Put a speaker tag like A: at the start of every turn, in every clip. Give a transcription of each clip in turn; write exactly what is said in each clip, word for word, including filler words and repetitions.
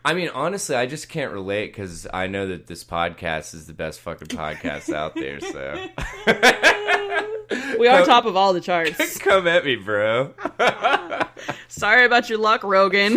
A: I mean, honestly, I just can't relate because I know that this podcast is the best fucking podcast out there, so.
B: We are come, top of all the charts.
A: Come at me, bro.
B: Sorry about your luck, Rogan.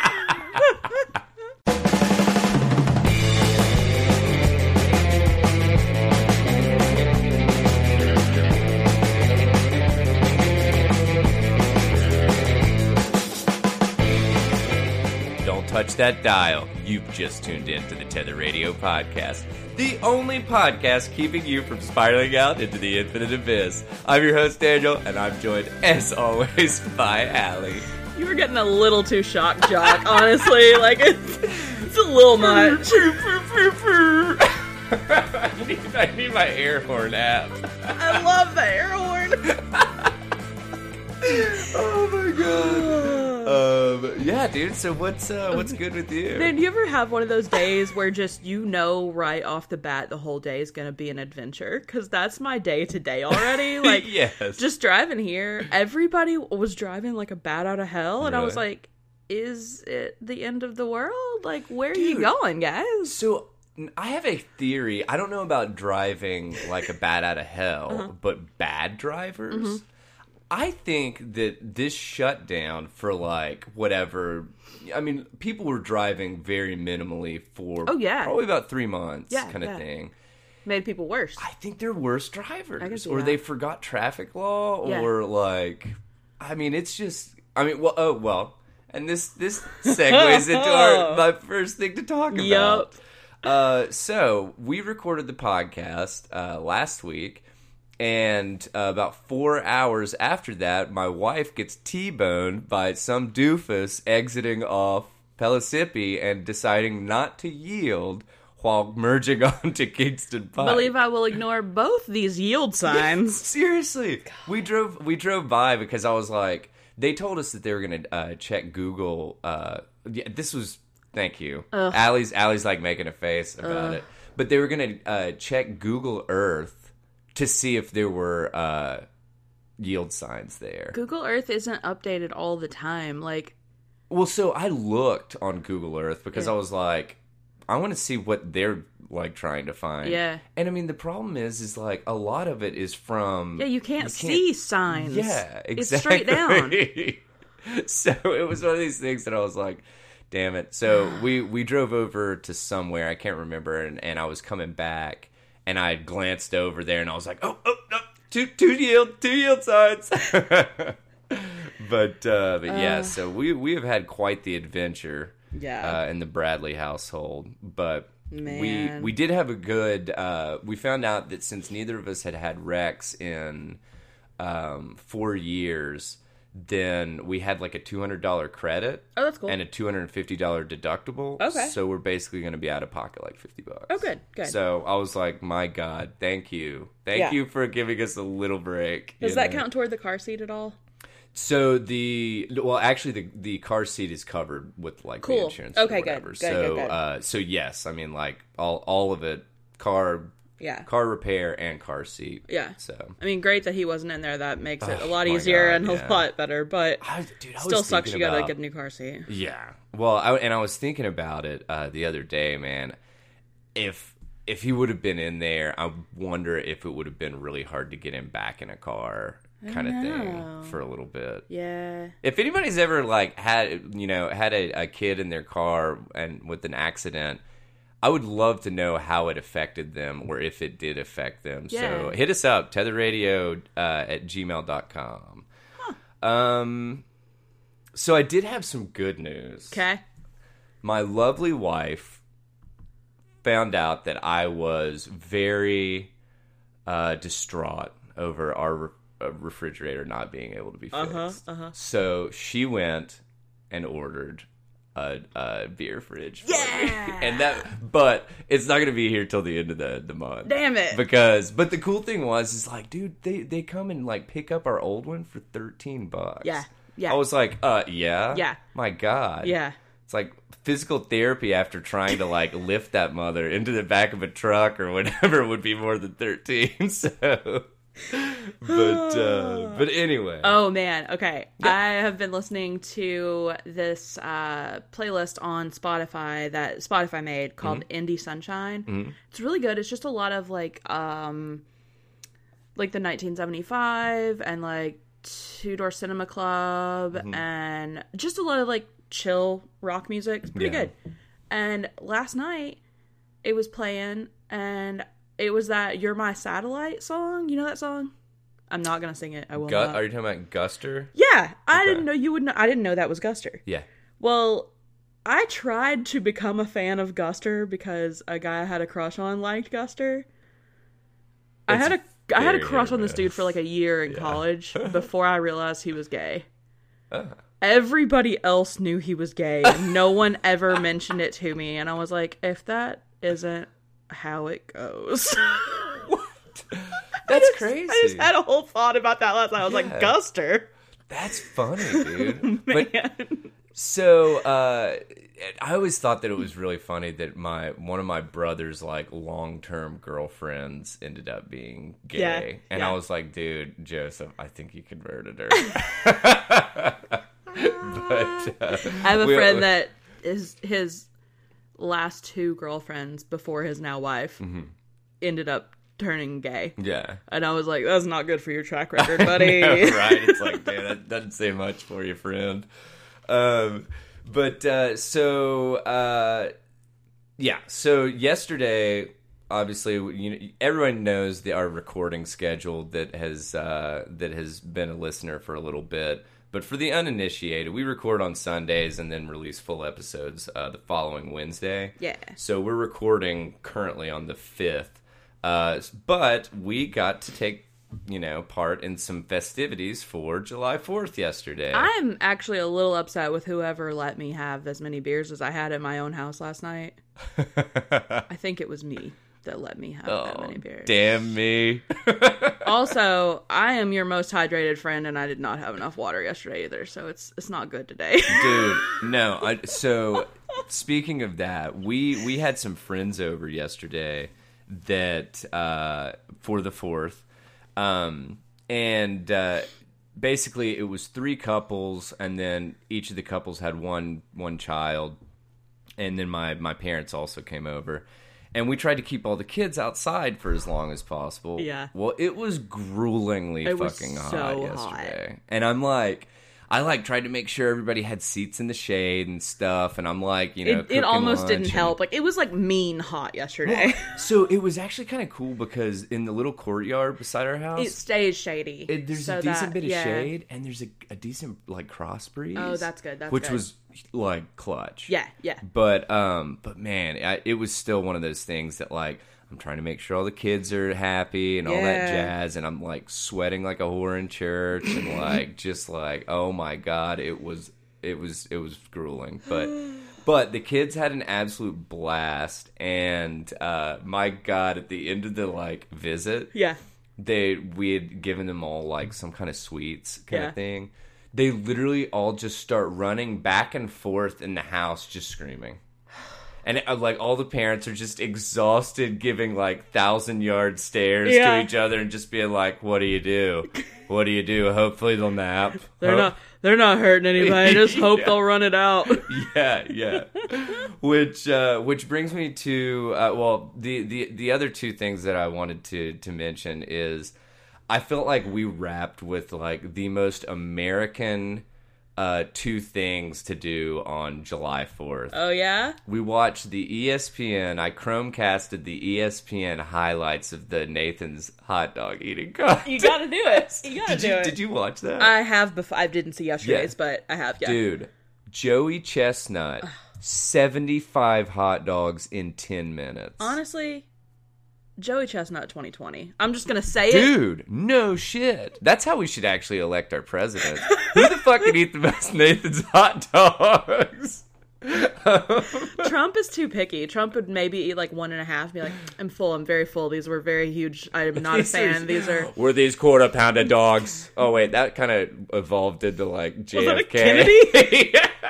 A: Touch that dial. You've just tuned in to the Tether Radio Podcast, the only podcast keeping you from spiraling out into the infinite abyss. I'm your host, Daniel, and I'm joined, as always, by Allie.
B: You were getting a little too shock jock, honestly. Like, it's, it's a little much.
A: I, need, I need my air horn app.
B: I love the air horn.
A: Oh my god. Um, yeah, dude. So what's uh, what's good with you?
B: Did you ever have one of those days where just you know right off the bat the whole day is gonna be an adventure? Because that's my day to day already. Like,
A: yes.
B: Just driving here, everybody was driving like a bat out of hell, and
A: really?
B: I was like, "Is it the end of the world? Like, where are
A: dude,
B: you going, guys?"
A: So I have a theory. I don't know about driving like a bat out of hell, uh-huh. but bad drivers. Mm-hmm. I think that this shutdown for like whatever, I mean, people were driving very minimally for
B: oh, yeah.
A: probably about three months
B: yeah,
A: kind of
B: yeah.
A: thing.
B: Made people worse.
A: I think they're worse drivers.
B: I can see
A: or
B: that.
A: They forgot traffic law
B: yeah.
A: or like, I mean, it's just, I mean, well, oh, well, and this, this segues into our, my first thing to talk about.
B: Yep.
A: Uh, so we recorded the podcast uh, last week. And uh, about four hours after that, my wife gets T-boned by some doofus exiting off Pellissippi and deciding not to yield while merging onto Kingston Pike.
B: Believe I will ignore both these yield signs.
A: Seriously. God. We drove we drove by because I was like, they told us that they were going to uh, check Google. Uh, yeah, this was, thank you.
B: Ugh.
A: Allie's, Allie's like making a face about
B: Ugh.
A: it. But they were going to uh, check Google Earth to see if there were uh, yield signs there.
B: Google Earth isn't updated all the time. Like,
A: well, so I looked on Google Earth because
B: yeah.
A: I was like, I want to see what they're like trying to find.
B: Yeah.
A: And I mean, the problem is, is like a lot of it is from.
B: Yeah, you can't, you can't see signs.
A: Yeah, exactly.
B: It's straight down.
A: So it was one of these things that I was like, damn it. So we, we drove over to somewhere, I can't remember, and, and I was coming back. And I glanced over there, and I was like, "Oh, oh, no, two, two yield, two yield signs." but, uh, but uh, yeah, so we we have had quite the adventure,
B: yeah,
A: uh, in the Bradley household. But
B: Man.
A: we we did have a good. Uh, we found out that since neither of us had had wrecks in um, four years. Then we had like a two hundred dollars credit.
B: Oh, that's cool.
A: And a two hundred fifty dollars deductible.
B: Okay.
A: So we're basically going to be out of pocket like fifty bucks.
B: Oh, good, good.
A: So I was like, my God, thank you. Thank
B: yeah.
A: you for giving us a little break.
B: Does that know? count toward the car seat at all?
A: So the, well, actually the the car seat is covered with like
B: cool.
A: the insurance
B: okay,
A: or whatever.
B: Good, good,
A: so,
B: good, good.
A: Uh, so yes, I mean like all, all of it, car...
B: Yeah.
A: Car repair and car seat.
B: Yeah.
A: So
B: I mean, great that he wasn't in there. That makes it
A: oh,
B: a lot easier
A: God,
B: and
A: yeah.
B: a lot better. But
A: I, dude, I
B: still
A: was
B: sucks you
A: about,
B: gotta get a new car seat.
A: Yeah. Well, I, and I was thinking about it uh, the other day, man. If if he would have been in there, I wonder if it would have been really hard to get him back in a car, kind of thing, for a little bit.
B: Yeah.
A: If anybody's ever like had you know had a, a kid in their car and with an accident. I would love to know how it affected them or if it did affect them.
B: Yeah.
A: So hit us up, tetherradio uh, at gmail dot com. Huh. Um, so I did have some good news.
B: Okay.
A: My lovely wife found out that I was very uh, distraught over our re- uh, refrigerator not being able to be fixed.
B: Uh-huh, uh-huh.
A: So she went and ordered A, a beer fridge for
B: yeah!
A: me. And that, but it's not going to be here till the end of the, the month.
B: Damn it.
A: Because, but the cool thing was, is like, dude, they, they come and like pick up our old one for thirteen bucks.
B: Yeah. Yeah.
A: I was like, uh, yeah?
B: Yeah.
A: My God.
B: Yeah.
A: It's like physical therapy after trying to like lift that mother into the back of a truck or whatever would be more than thirteen. So but uh, but anyway.
B: Oh man, okay. Yeah. I have been listening to this uh, playlist on Spotify that Spotify made called mm-hmm. Indie Sunshine. Mm-hmm. It's really good. It's just a lot of like um like the nineteen seventy-five and like Two Door Cinema Club mm-hmm. and just a lot of like chill rock music. It's pretty yeah. good. And last night it was playing and it was that You're My Satellite song. You know that song? I'm not going to sing it. I will Gu- not.
A: Are you talking about Guster?
B: Yeah. I okay. didn't know you would know. I didn't know that was Guster.
A: Yeah.
B: Well, I tried to become a fan of Guster because a guy I had a crush on liked Guster. It's I had a I had a crush on this dude for like a year in yeah. college before I realized he was gay. Uh. Everybody else knew he was gay and no one ever mentioned it to me. And I was like, if that isn't how it goes.
A: What? That's
B: I just,
A: crazy.
B: I just had a whole thought about that last night. I was yeah. like, Guster.
A: That's funny, dude. Man. But, so, uh, I always thought that it was really funny that my one of my brother's like long-term girlfriends ended up being gay. Yeah, and yeah. I was like, dude, Joseph, I think you converted her. But, uh,
B: I have a we, friend we, that is his last two girlfriends before his now wife mm-hmm. ended up turning gay.
A: Yeah.
B: And I was like, that's not good for your track record, buddy.
A: Know, right? It's like, man, that doesn't say much for you, friend. Um, but, uh, so, uh, yeah. So yesterday, obviously, you know, everyone knows the, our recording schedule that has, uh, that has been a listener for a little bit. But for the uninitiated, we record on Sundays and then release full episodes uh, the following Wednesday.
B: Yeah.
A: So we're recording currently on the fifth. Uh, but we got to take, you know, part in some festivities for July fourth yesterday.
B: I'm actually a little upset with whoever let me have as many beers as I had at my own house last night. I think it was me that let me have
A: oh,
B: that many beers.
A: Damn me.
B: Also, I am your most hydrated friend, and I did not have enough water yesterday either, so it's it's not good today.
A: Dude, no. I, so, speaking of that, we, we had some friends over yesterday that uh, for the fourth, um, and uh, basically it was three couples, and then each of the couples had one one child, and then my, my parents also came over. And we tried to keep all the kids outside for as long as possible.
B: Yeah.
A: Well, it was gruelingly
B: it
A: fucking
B: was
A: hot
B: so
A: yesterday.
B: Hot.
A: And I'm like, I like tried to make sure everybody had seats in the shade and stuff. And I'm like, you know,
B: it, it almost didn't
A: and...
B: help. Like, it was like mean hot yesterday.
A: Well, so it was actually kind of cool because in the little courtyard beside our house,
B: it stays shady.
A: It, there's
B: so
A: a decent
B: that,
A: bit of
B: yeah.
A: shade, and there's a, a decent like cross breeze.
B: Oh, that's good. That's
A: which
B: good.
A: was like clutch.
B: Yeah, yeah.
A: But um, but man, I, it was still one of those things that like. I'm trying to make sure all the kids are happy and all
B: yeah.
A: that jazz, and I'm like sweating like a whore in church, and like just like oh my god, it was it was it was grueling, but but the kids had an absolute blast, and uh, my god, at the end of the like visit,
B: yeah,
A: they we had given them all like some kind of sweets kind
B: yeah.
A: of thing. They literally all just start running back and forth in the house, just screaming. And it, like all the parents are just exhausted, giving like thousand yard stares
B: yeah.
A: to each other and just being like, "What do you do? What do you do? Hopefully they'll nap.
B: They're
A: Hope-
B: not. They're not hurting anybody. Just hope
A: yeah.
B: they'll run it out."
A: yeah, yeah. which uh, which brings me to uh, well, the, the the other two things that I wanted to to mention is I felt like we wrapped with like the most American. Uh, two things to do on July fourth.
B: Oh, yeah?
A: We watched the E S P N. I Chromecasted the E S P N highlights of the Nathan's hot dog eating contest.
B: You gotta do it. You gotta
A: did
B: do
A: you,
B: it.
A: Did you watch that?
B: I have before. I didn't see yesterday's, yeah. but I have, yeah.
A: Dude, Joey Chestnut, seventy-five hot dogs in ten minutes.
B: Honestly... Joey Chestnut twenty twenty. I'm just going to say
A: Dude,
B: it.
A: Dude, no shit. That's how we should actually elect our president. Who the fuck can eat the best Nathan's hot dogs?
B: Trump is too picky. Trump would maybe eat like one and a half and be like, I'm full, I'm very full. These were very huge. I'm not a fan. These are...
A: Were these quarter pounder dogs? Oh, wait, that kind of evolved into like J F K.
B: Kennedy?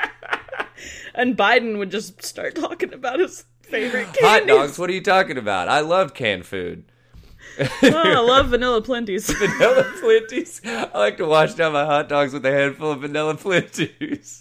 B: And Biden would just start talking about his... favorite candies.
A: Hot dogs? What are you talking about? I love canned food.
B: Oh, I love Vanilla Plenties.
A: Vanilla Flinties. I like to wash down my hot dogs with a handful of Vanilla Flinties.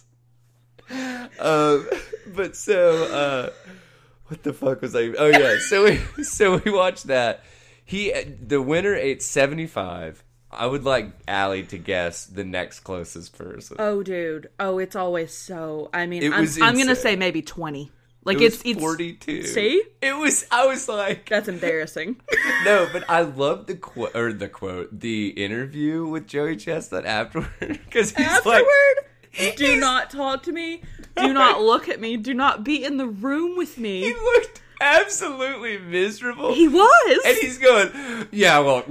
A: Um, but so, uh, what the fuck was I? Oh yeah, so we so we watched that. He the winner ate seventy-five. I would like Allie to guess the next closest person.
B: Oh, dude. Oh, it's always so. I mean,
A: It
B: I'm,
A: was
B: I'm gonna
A: insane.
B: say maybe twenty. Like
A: It was
B: it's it's
A: forty-two.
B: See,
A: It was. I was like,
B: that's embarrassing.
A: no, but I love the quote or the quote, the interview with Joey Chestnut afterward because he's
B: Afterward,
A: like,
B: do not talk to me. Do not look at me. Do not be in the room with me.
A: he looked absolutely miserable.
B: He was.
A: And he's going, yeah, well,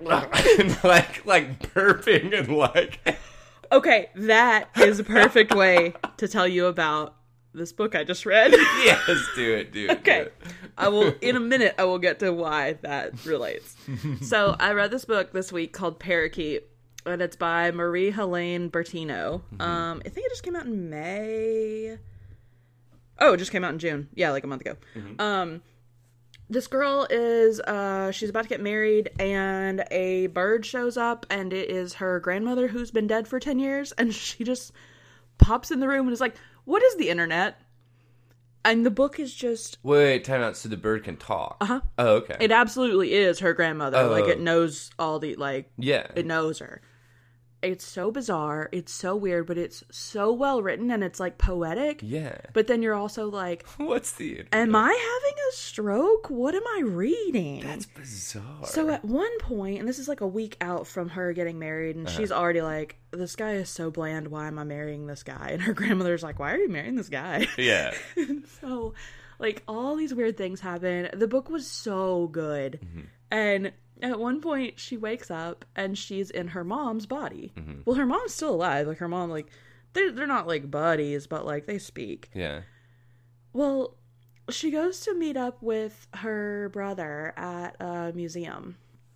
A: and like like burping and like.
B: Okay, that is a perfect way to tell you about this book I just read.
A: Yes, do it, do it.
B: Okay.
A: Do it.
B: I will, in a minute, I will get to why that relates. So I read this book this week called Parakeet, and it's by Marie Helene Bertino. Mm-hmm. Um, I think it just came out in May. Oh, it just came out in June. Yeah, like a month ago. Mm-hmm. Um, this girl is, uh, she's about to get married, and a bird shows up, and it is her grandmother who's been dead for ten years, and she just pops in the room and is like, what is the internet? And the book is just...
A: Wait, time out. So the bird can talk.
B: Uh-huh.
A: Oh, okay.
B: It absolutely is her grandmother.
A: Oh.
B: Like, it knows all the, like...
A: Yeah.
B: It knows her. It's so bizarre. It's so weird, but it's so well written, and it's, like, poetic.
A: Yeah.
B: But then you're also like...
A: What's the internet?
B: Am I having a stroke? What am I reading?
A: That's bizarre.
B: So at one point, and this is like a week out from her getting married, and uh-huh. she's already like, this guy is so bland, why am I marrying this guy? And her grandmother's like, why are you marrying this guy?
A: Yeah.
B: So, like, all these weird things happen. The book was so good. Mm-hmm. And at one point, she wakes up, and she's in her mom's body. Mm-hmm. Well, her mom's still alive. Like, her mom, like, they're, they're not, like, buddies, but, like, they speak.
A: Yeah.
B: Well... She goes to meet up with her brother at a museum.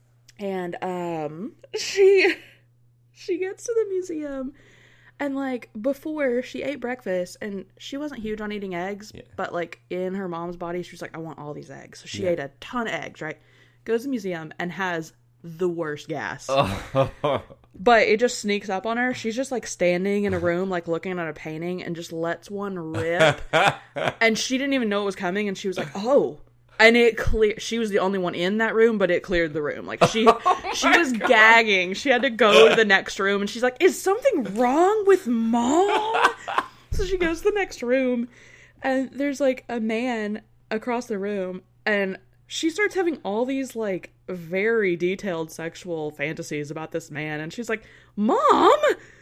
B: And, um, she, she gets to the museum and, like, before she ate breakfast, and she wasn't huge on eating eggs, yeah. but, like, in her mom's body, she was like, I want all these eggs. So she yeah. ate a ton of eggs, right? Goes to the museum and has the worst gas. Oh. But it just sneaks up on her. She's just like standing in a room, like looking at a painting, and just lets one rip. And she didn't even know it was coming, and she was like, oh. And it clear. She was the only one in that room, but it cleared the room. Like she oh she was God. gagging. She had to go to the next room, and she's like, is something wrong with Mom? So she goes to the next room, and there's like a man across the room, and she starts having all these, like, very detailed sexual fantasies about this man. And she's like, Mom!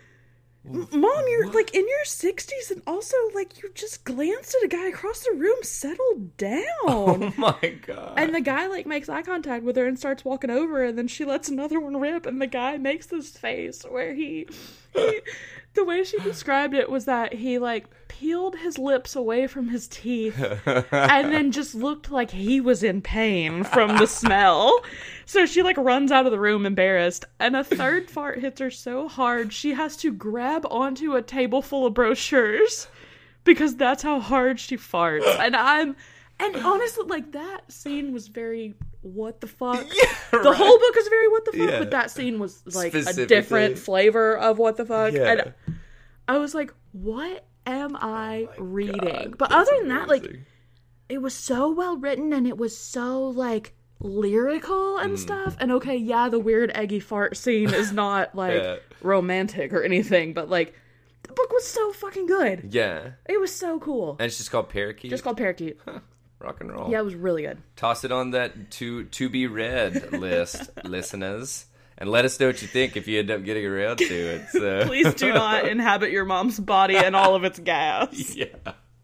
B: M- Mom, you're, what? like, in your sixties. And also, like, you just glanced at a guy across the room. Settle down.
A: Oh, my God.
B: And the guy, like, makes eye contact with her and starts walking over. And then she lets another one rip. And the guy makes this face where he... he the way she described it was that he, like, peeled his lips away from his teeth and then just looked like he was in pain from the smell. So she, like, runs out of the room embarrassed, and a third fart hits her so hard she has to grab onto a table full of brochures because that's how hard she farts. And I'm... And honestly, like, that scene was very... what the fuck?
A: Yeah, right.
B: The whole book is very what the fuck,
A: yeah.
B: but that scene was like a different flavor of what the fuck.
A: Yeah.
B: And I was like, what am I oh reading?
A: God,
B: but other than amazing. that, like, it was so well written and it was so like lyrical and mm. stuff. And okay, yeah, the weird eggy fart scene is not like yeah. romantic or anything, but like the book was so fucking good.
A: Yeah.
B: It was so cool.
A: And it's just called Parakeet?
B: Just called Parakeet.
A: Huh. Rock and roll.
B: Yeah, it was really good.
A: Toss it on that to to be read list, listeners, and let us know what you think if you end up getting around to it. So.
B: Please do not inhabit your mom's body and all of its gas.
A: Yeah.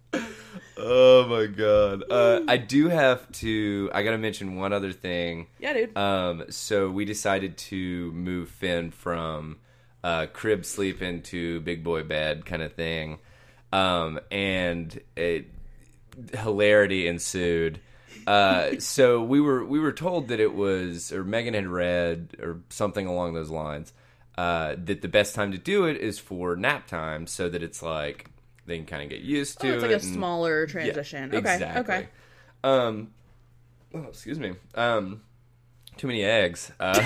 A: Oh my God. Uh, I do have to. I gotta mention one other thing.
B: Yeah, dude.
A: Um. So we decided to move Finn from uh, crib sleeping to big boy bed kind of thing, um, and it. Hilarity ensued. Uh, so we were we were told that it was, or Megan had read, or something along those lines, uh, that the best time to do it is for nap time, so that it's like they can kind of get used to
B: oh, it's
A: it.
B: like a
A: and,
B: smaller transition.
A: Yeah,
B: okay,
A: exactly.
B: okay.
A: Um, oh, excuse me. Um, Too many eggs. Uh,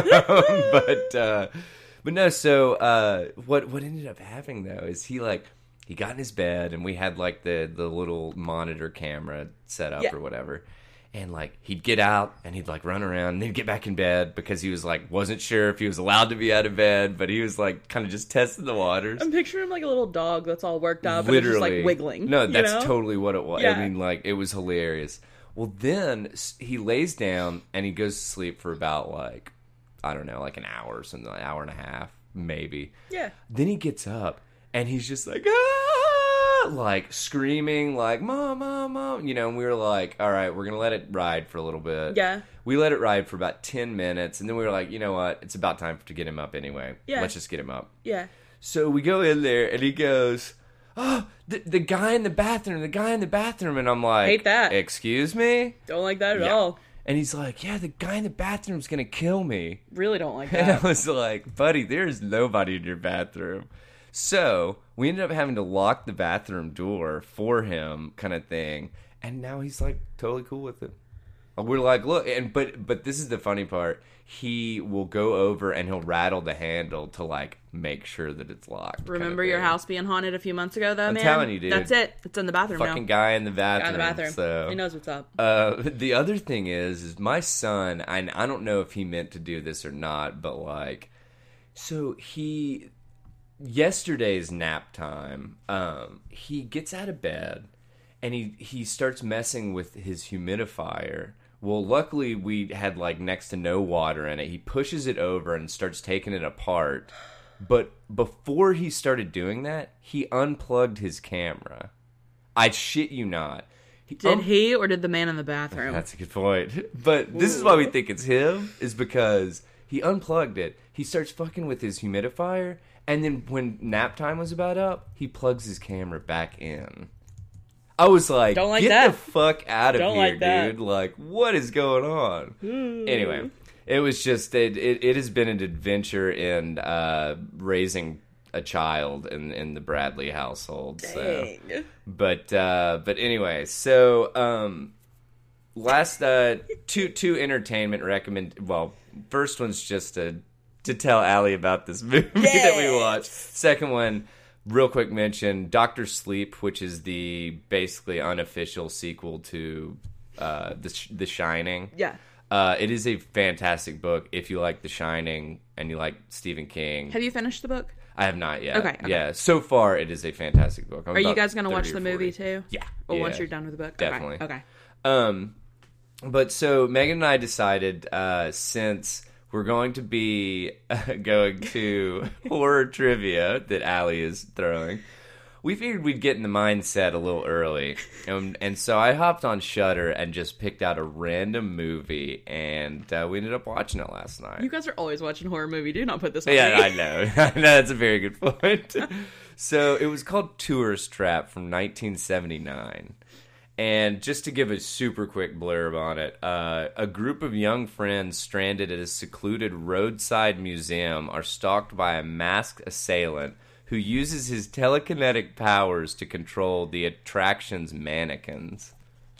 A: but uh, but no. So uh, what what ended up happening though is he like he got in his bed and we had like the the little monitor camera set up yeah. or whatever. And, like, he'd get out, and he'd, like, run around, and then he'd get back in bed because he was, like, wasn't sure if he was allowed to be out of bed, but he was, like, kind of just testing the waters.
B: I'm picturing him like a little dog that's all worked up and just, like, wiggling.
A: No, that's
B: you know?
A: totally what it was.
B: Yeah.
A: I mean, like, it was hilarious. Well, then he lays down, and he goes to sleep for about, like, I don't know, like an hour or something, like an hour and a half, maybe.
B: Yeah.
A: Then he gets up, and he's just like, ah! Like screaming, like "Mom, Mom, Mom!" You know, and we were like, "All right, we're gonna let it ride for a little bit."
B: Yeah,
A: we let it ride for about ten minutes, and then we were like, "You know what? It's about time to get him up anyway.
B: Yeah,
A: let's just get him up."
B: Yeah.
A: So we go in there, and he goes, "Oh, the the guy in the bathroom, the guy in the bathroom," and I'm like,
B: "Hate that.
A: Excuse me?
B: Don't like that at
A: yeah.
B: all."
A: And he's like, "Yeah, the guy in the bathroom's gonna kill me."
B: Really don't like that.
A: And I was like, "Buddy, there's nobody in your bathroom." So we ended up having to lock the bathroom door for him, kind of thing. And now he's like totally cool with it. We're like, look, and but but this is the funny part. He will go over and he'll rattle the handle to like make sure that it's locked.
B: Remember your house being haunted a few months ago, though,
A: I'm
B: man?
A: I'm telling you, dude.
B: That's it. It's in the bathroom
A: Fucking
B: now.
A: guy in the bathroom.
B: Guy in the bathroom.
A: So,
B: he knows what's up.
A: Uh, the other thing is, is my son. I I don't know if he meant to do this or not, but like, so he. Yesterday's nap time, um, he gets out of bed and he, he starts messing with his humidifier. Well, luckily we had like next to no water in it. He pushes it over and starts taking it apart. But before he started doing that, he unplugged his camera. I shit you not. He
B: did
A: um,
B: he or did the man in the bathroom?
A: That's a good point. But this is why we think it's him, is because he unplugged it. He starts fucking with his humidifier. And then when nap time was about up, he plugs his camera back in. I was like,
B: Don't like
A: get
B: that.
A: the fuck out of
B: Don't
A: here,
B: like that.
A: dude. Like, what is going on? Anyway, it was just, it, it, it has been an adventure in uh, raising a child in, in the Bradley household.
B: Dang.
A: So. But, uh, but anyway, so um, last uh, two, two entertainment recommend, well, first one's just a... to tell Allie about this movie yes. that we watched. Second one, real quick mention, Doctor Sleep, which is the basically unofficial sequel to uh, The, The Shining.
B: Yeah.
A: Uh, it is a fantastic book if you like The Shining and you like Stephen King.
B: Have you finished the book?
A: I have not yet.
B: Okay. okay.
A: Yeah, so far it is a fantastic book. I'm
B: Are you guys going to watch the movie
A: forty.
B: too?
A: Yeah.
B: Or
A: yeah.
B: once you're done with the book?
A: Definitely.
B: Okay. okay.
A: Um, but so Megan and I decided uh, since... we're going to be uh, going to horror trivia that Allie is throwing. We figured we'd get in the mindset a little early. And, and so I hopped on Shudder and just picked out a random movie. And uh, we ended up watching it last night.
B: You guys are always watching horror movie. Do not put this on
A: Yeah,
B: me.
A: I know. I know. That's a very good point. So it was called Tourist Trap from nineteen seventy-nine. And just to give a super quick blurb on it, uh, a group of young friends stranded at a secluded roadside museum are stalked by a masked assailant who uses his telekinetic powers to control the attraction's mannequins.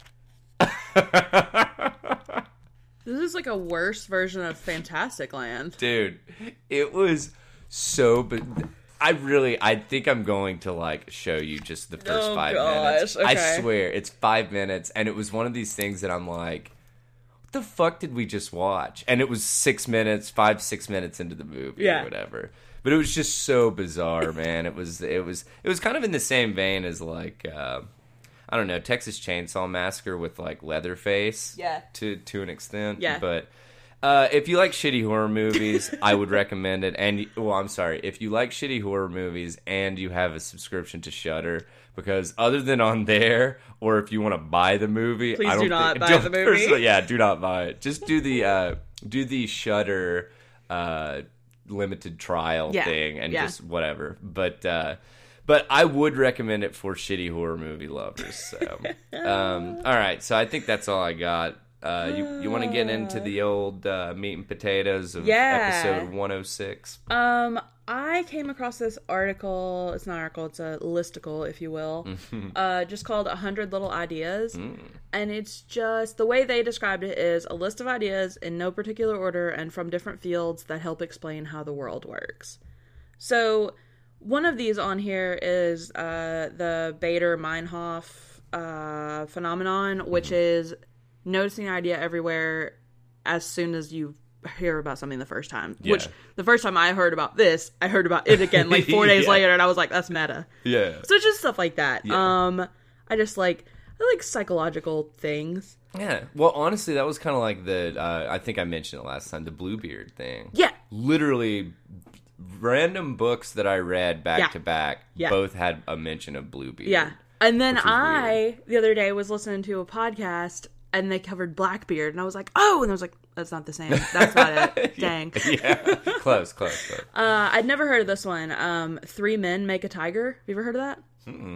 B: This is like a worse version of Fantastic Land.
A: Dude, it was so... But I really, I think I'm going to, like, show you just the first
B: oh,
A: five
B: gosh.
A: minutes.
B: Okay.
A: I swear, it's five minutes, and it was one of these things that I'm like, what the fuck did we just watch? And it was six minutes, five, six minutes into the movie
B: yeah.
A: or whatever. But it was just so bizarre, man. It was, it was, it was kind of in the same vein as, like, uh, I don't know, Texas Chainsaw Massacre with, like, Leatherface.
B: Yeah.
A: To, to an extent.
B: Yeah.
A: But... Uh, if you like shitty horror movies, I would recommend it. And well, I'm sorry, if you like shitty horror movies and you have a subscription to Shudder, because other than on there, or if you want to buy the movie,
B: please
A: I don't
B: do not
A: think,
B: buy
A: don't
B: the movie.
A: Yeah, do not buy it. Just do the uh, do the Shudder uh, limited trial
B: yeah.
A: thing and
B: yeah.
A: just whatever. But uh, but I would recommend it for shitty horror movie lovers. So, um, all right. So I think that's all I got. Uh, you you want to get into the old uh, meat and potatoes of
B: yeah.
A: episode one oh six?
B: Um, I came across this article. It's not an article. It's a listicle, if you will. uh, just called one hundred Little Ideas. Mm. and it's just, the way they described it is a list of ideas in no particular order and from different fields that help explain how the world works. So, one of these on here is uh, the Bader-Meinhof uh, phenomenon, which mm-hmm. is noticing an idea everywhere as soon as you hear about something the first time. Yeah. Which, the first time I heard about this, I heard about it again like four days yeah. later, and I was like, that's meta.
A: Yeah.
B: So it's just stuff like that. Yeah. Um, I just like... I like psychological things.
A: Yeah. Well, honestly, that was kind of like the, uh, I think I mentioned it last time, the Bluebeard thing.
B: Yeah.
A: Literally, random books that I read back
B: yeah.
A: to back
B: yeah.
A: both had a mention of Bluebeard.
B: Yeah. And then I,
A: weird.
B: the other day, was listening to a podcast, and they covered Blackbeard, and I was like, oh, and I was like, that's not the same. That's not it. Dang.
A: yeah. Close, close, close.
B: Uh, I'd never heard of this one. Um, Three Men Make a Tiger. Have you ever heard of that?
A: Mm-mm.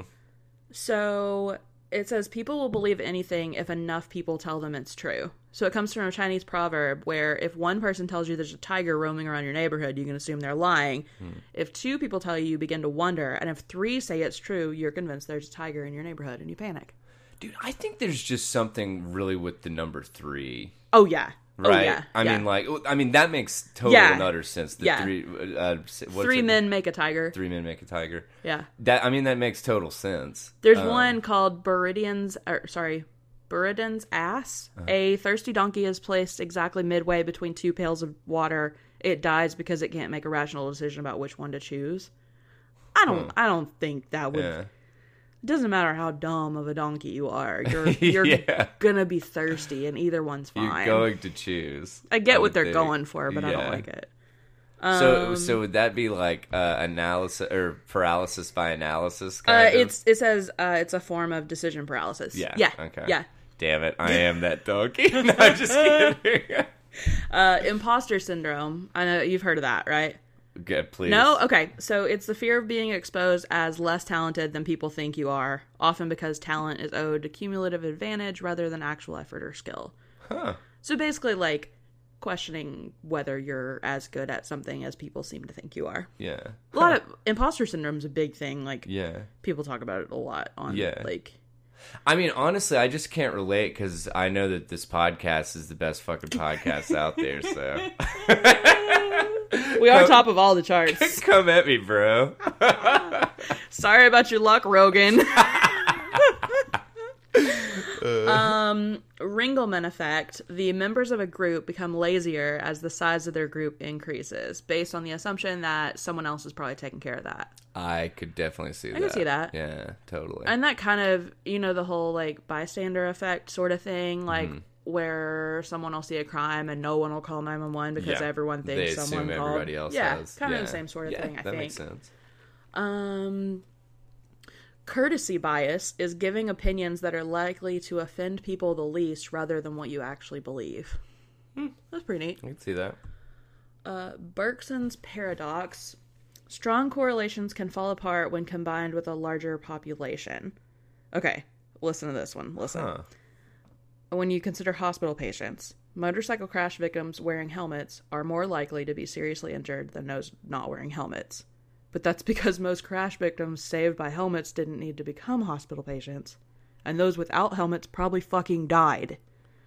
B: So... It says, people will believe anything if enough people tell them it's true. So it comes from a Chinese proverb where if one person tells you there's a tiger roaming around your neighborhood, you can assume they're lying. Hmm. If two people tell you, you begin to wonder. And if three say it's true, you're convinced there's a tiger in your neighborhood and you panic.
A: Dude, I think there's just something really with the number three.
B: Oh, yeah.
A: Right?
B: Oh, yeah.
A: I
B: yeah.
A: mean, like, I mean, that makes total
B: yeah.
A: and utter sense. The
B: yeah.
A: three, uh,
B: three men make a tiger.
A: Three men make a tiger.
B: Yeah.
A: That I mean, that makes total sense.
B: There's
A: um,
B: one called Buridan's, or sorry, Buridan's Ass. Uh-huh. A thirsty donkey is placed exactly midway between two pails of water. It dies because it can't make a rational decision about which one to choose. I don't. Hmm. I don't think that would.
A: Yeah.
B: It doesn't matter how dumb of a donkey you are. You're you're yeah. gonna be thirsty, and either one's fine.
A: You're going to choose.
B: I get
A: I
B: what they're
A: think.
B: going for, but
A: yeah.
B: I don't like it.
A: So,
B: Um,
A: so would that be like uh, analysis or paralysis by analysis? Kind
B: uh,
A: of?
B: It's it says uh, it's a form of decision paralysis.
A: Yeah.
B: Yeah.
A: Okay.
B: Yeah.
A: Damn it! I am that donkey. No, I'm just kidding.
B: uh, imposter syndrome. I know you've heard of that, right?
A: Good, please.
B: No? Okay. So it's the fear of being exposed as less talented than people think you are, often because talent is owed to cumulative advantage rather than actual effort or skill.
A: Huh.
B: So basically, like, questioning whether you're as good at something as people seem to think you are.
A: Yeah.
B: A lot of imposter syndrome is a big thing. Like,
A: yeah.
B: people talk about it a lot on,
A: yeah.
B: like...
A: I mean, honestly, I just can't relate because I know that this podcast is the best fucking podcast out there, so...
B: We are come, top of all the charts.
A: Come at me, bro.
B: Sorry about your luck, Rogan. um, Ringleman effect. The members of a group become lazier as the size of their group increases, based on the assumption that someone else is probably taking care of that.
A: I could definitely see
B: I
A: that.
B: I can see that.
A: Yeah, totally.
B: And that kind of, you know, the whole, like, bystander effect sort of thing, like... Mm. Where someone will see a crime and no one will call nine one one because yeah. everyone thinks
A: they
B: someone
A: assume
B: called.
A: everybody else
B: yeah,
A: has.
B: kind
A: yeah.
B: of the same sort of
A: yeah,
B: thing, I
A: that
B: think.
A: Makes sense.
B: Um, courtesy bias is giving opinions that are likely to offend people the least rather than what you actually believe. Hmm, that's pretty neat.
A: I can see that.
B: Uh, Bergson's paradox. Strong correlations can fall apart when combined with a larger population. Okay, listen to this one. Listen. Huh. When you consider hospital patients, motorcycle crash victims wearing helmets are more likely to be seriously injured than those not wearing helmets. But that's because most crash victims saved by helmets didn't need to become hospital patients. And those without helmets probably fucking died.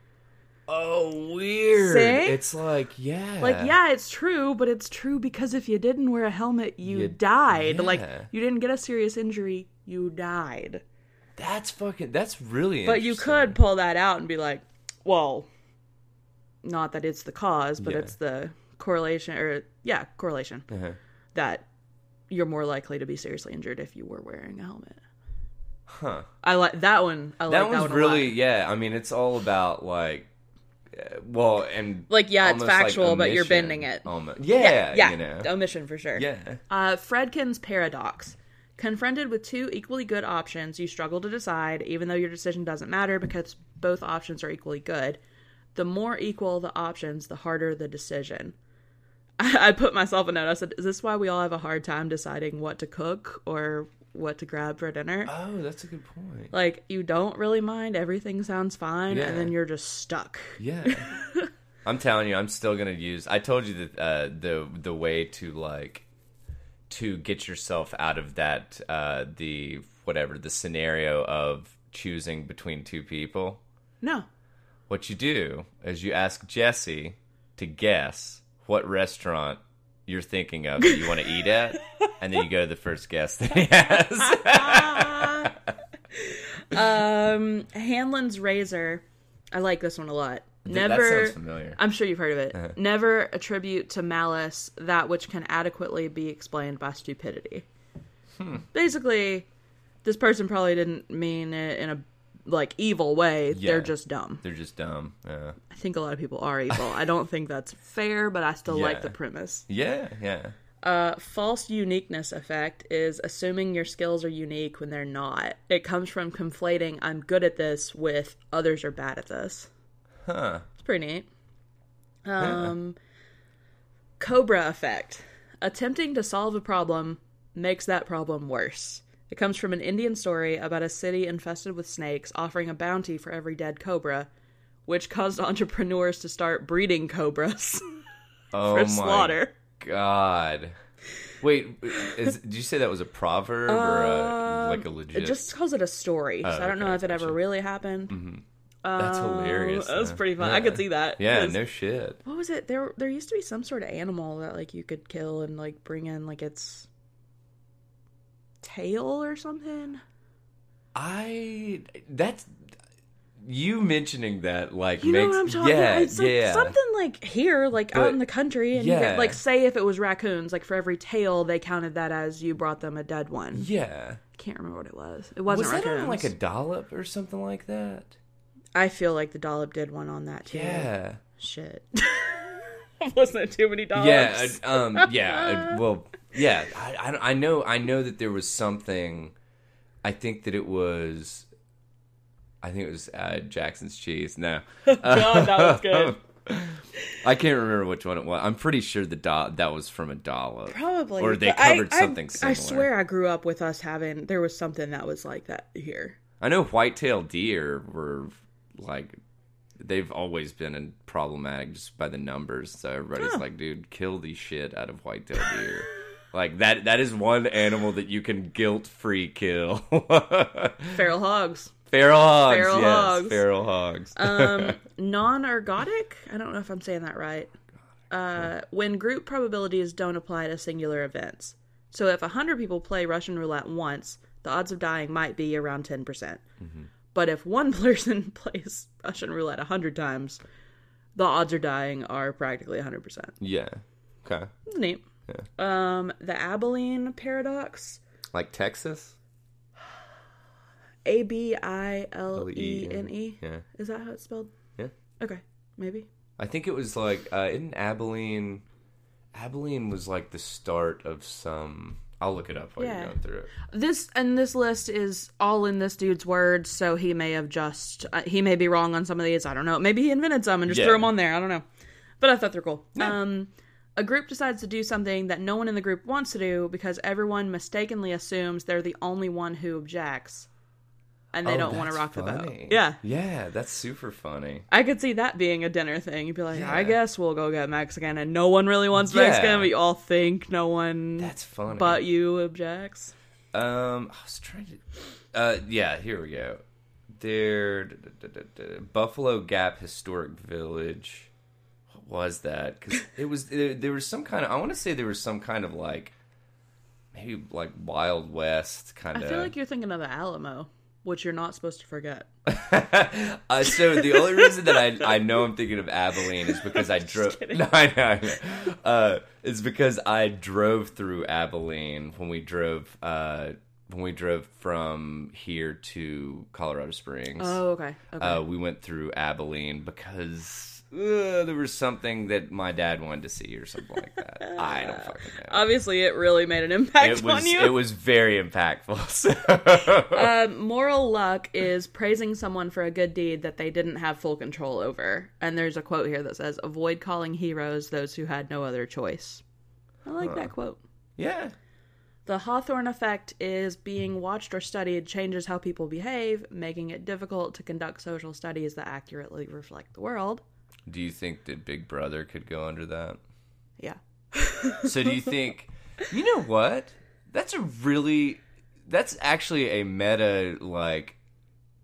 A: Oh, weird.
B: See?
A: It's like, yeah.
B: Like, yeah, it's true, but it's true because if you didn't wear a helmet, you, you died. Yeah. Like, you didn't get a serious injury, you died.
A: That's fucking, that's really
B: But you could pull that out and be like, well, not that it's the cause, but yeah. it's the correlation, or, yeah, correlation, uh-huh. that you're more likely to be seriously injured if you were wearing a helmet.
A: Huh.
B: I like that one. I like
A: that
B: that
A: one's
B: one
A: really, yeah, I mean, it's all about, like, uh, well, and...
B: Like, yeah, it's factual, like but you're bending it.
A: Almost. Yeah,
B: yeah, yeah,
A: you know.
B: Omission for sure.
A: Yeah.
B: Uh, Fredkin's paradox. Confronted with two equally good options, you struggle to decide, even though your decision doesn't matter because both options are equally good. The more equal the options, the harder the decision. I, I put myself a note. I said, is this why we all have a hard time deciding what to cook or what to grab for dinner?
A: Oh, that's a good point.
B: Like, you don't really mind. Everything sounds fine, yeah. and then you're just stuck.
A: Yeah. I'm telling you, I'm still going to use... I told you that uh, the the way to, like... to get yourself out of that, uh, the, whatever, the scenario of choosing between two people.
B: No.
A: What you do is you ask Jesse to guess what restaurant you're thinking of that you want to eat at, and then you go to the first guess that he has.
B: um, Hanlon's Razor. I like this one a lot. Never,
A: that sounds familiar.
B: I'm sure you've heard of it.
A: Uh-huh.
B: Never attribute to malice that which can adequately be explained by stupidity.
A: Hmm.
B: Basically, this person probably didn't mean it in a like evil way.
A: Yeah.
B: They're just dumb.
A: They're just dumb. Yeah.
B: I think a lot of people are evil. I don't think that's fair, but I still
A: Yeah.
B: like the premise.
A: Yeah, yeah.
B: Uh, false uniqueness effect is assuming your skills are unique when they're not. It comes from conflating "I'm good at this" with "others are bad at this."
A: Huh.
B: It's pretty neat. Um, Cobra effect. Attempting to solve a problem makes that problem worse. It comes from an Indian story about a city infested with snakes offering a bounty for every dead cobra, which caused entrepreneurs to start breeding cobras
A: Oh
B: for
A: my
B: slaughter.
A: God. Wait, is, did you say that was a proverb or a, like a legit?
B: It just calls it a story,
A: Oh,
B: so I don't
A: okay,
B: know if it
A: gotcha.
B: ever really happened.
A: Mm-hmm. That's
B: Um,
A: hilarious.
B: That was
A: though.
B: pretty fun.
A: Yeah.
B: I could see that.
A: Yeah,
B: 'cause-
A: no shit.
B: What was it? There, there used to be some sort of animal that like you could kill and like bring in like its tail or something.
A: I that's you mentioning that like
B: You know
A: makes
B: what I'm talking
A: yeah
B: about? It's like
A: yeah
B: something like here, like out
A: But-
B: in the country, and
A: yeah.
B: you get, like say if it was raccoons, like for every tail they counted that as you brought them a dead one.
A: yeah.
B: I can't remember what it was. It wasn't
A: Was that
B: raccoons.
A: on like a dollop or something like that?
B: I feel like the dollop did one on that too.
A: Yeah.
B: Shit. Wasn't it too many dollops?
A: Yeah, uh, um, yeah. uh, Well, yeah. I, I, I know. I know that there was something. I think that it was. I think it was uh, Jackson's Cheese. No,
B: God, that was good.
A: I can't remember which one it was. I'm pretty sure the do- that was from a dollop.
B: Probably.
A: Or they
B: but I-
A: covered
B: I,
A: something
B: I,
A: similar.
B: swear I grew up with us having, there was something that was like that here.
A: I know white-tailed deer were like. They've always been in problematic just by the numbers. So everybody's
B: Oh.
A: like, dude, kill the shit out of white-tailed deer. Like, that that is one animal that you can guilt-free kill.
B: Feral hogs.
A: Feral hogs,
B: Feral
A: yes.
B: hogs.
A: Feral hogs.
B: Um, non-ergodic? I don't know if I'm saying that right. Uh, when group probabilities don't apply to singular events. So if one hundred people play Russian roulette once, the odds of dying might be around ten percent.
A: Mm-hmm.
B: But if one person plays Russian roulette one hundred times, the odds of dying are practically one hundred percent.
A: Yeah. Okay.
B: It's neat.
A: Yeah.
B: Um, the Abilene paradox.
A: Like Texas?
B: A B I L E N E.
A: Yeah.
B: Is that how it's spelled?
A: Yeah.
B: Okay, maybe.
A: I think it was like, uh, in Abilene, Abilene was like the start of some, I'll look it up while
B: Yeah.
A: you're going through it.
B: This and this list is all in this dude's words, so he may have just uh, he may be wrong on some of these. I don't know. Maybe he invented some and just
A: Yeah.
B: threw them on there. I don't know. But I thought they're cool.
A: Yeah.
B: Um, a group decides to do something that no one in the group wants to do because everyone mistakenly assumes they're the only one who objects, and they
A: Oh,
B: don't want to
A: that's
B: rock the boat.
A: funny.
B: Yeah.
A: Yeah, that's super funny.
B: I could see that being a dinner thing. You'd be like,
A: Yeah.
B: I guess we'll go get Mexican, and no one really wants
A: Yeah.
B: Mexican, but you all think no one
A: That's funny.
B: but you objects.
A: Um, I was trying to. Uh, yeah, here we go. There, da, da, da, da, da. Buffalo Gap Historic Village. What was that? Because it was there, there was some kind of. I want to say there was some kind of like, maybe like Wild West kind
B: I
A: of.
B: feel like you're thinking of the Alamo, which you're not supposed to forget.
A: uh, so the only reason that I I know I'm thinking of Abilene is because I drove. No, I know. I know. Uh, it's because I drove through Abilene when we drove. Uh, when we drove from here to Colorado Springs.
B: Oh, okay. Okay.
A: Uh, we went through Abilene because uh, there was something that my dad wanted to see or something like that. I don't fucking know.
B: Obviously, it really made an impact
A: It was
B: on you.
A: it was very impactful. So.
B: uh, moral luck is praising someone for a good deed that they didn't have full control over. And there's a quote here that says, "Avoid calling heroes those who had no other choice." I like
A: Huh.
B: that quote.
A: Yeah.
B: The Hawthorne effect is being watched or studied changes how people behave, making it difficult to conduct social studies that accurately reflect the world.
A: Do you think that Big Brother could go under that?
B: Yeah.
A: So do you think, you know what? That's a really, that's actually a meta, like,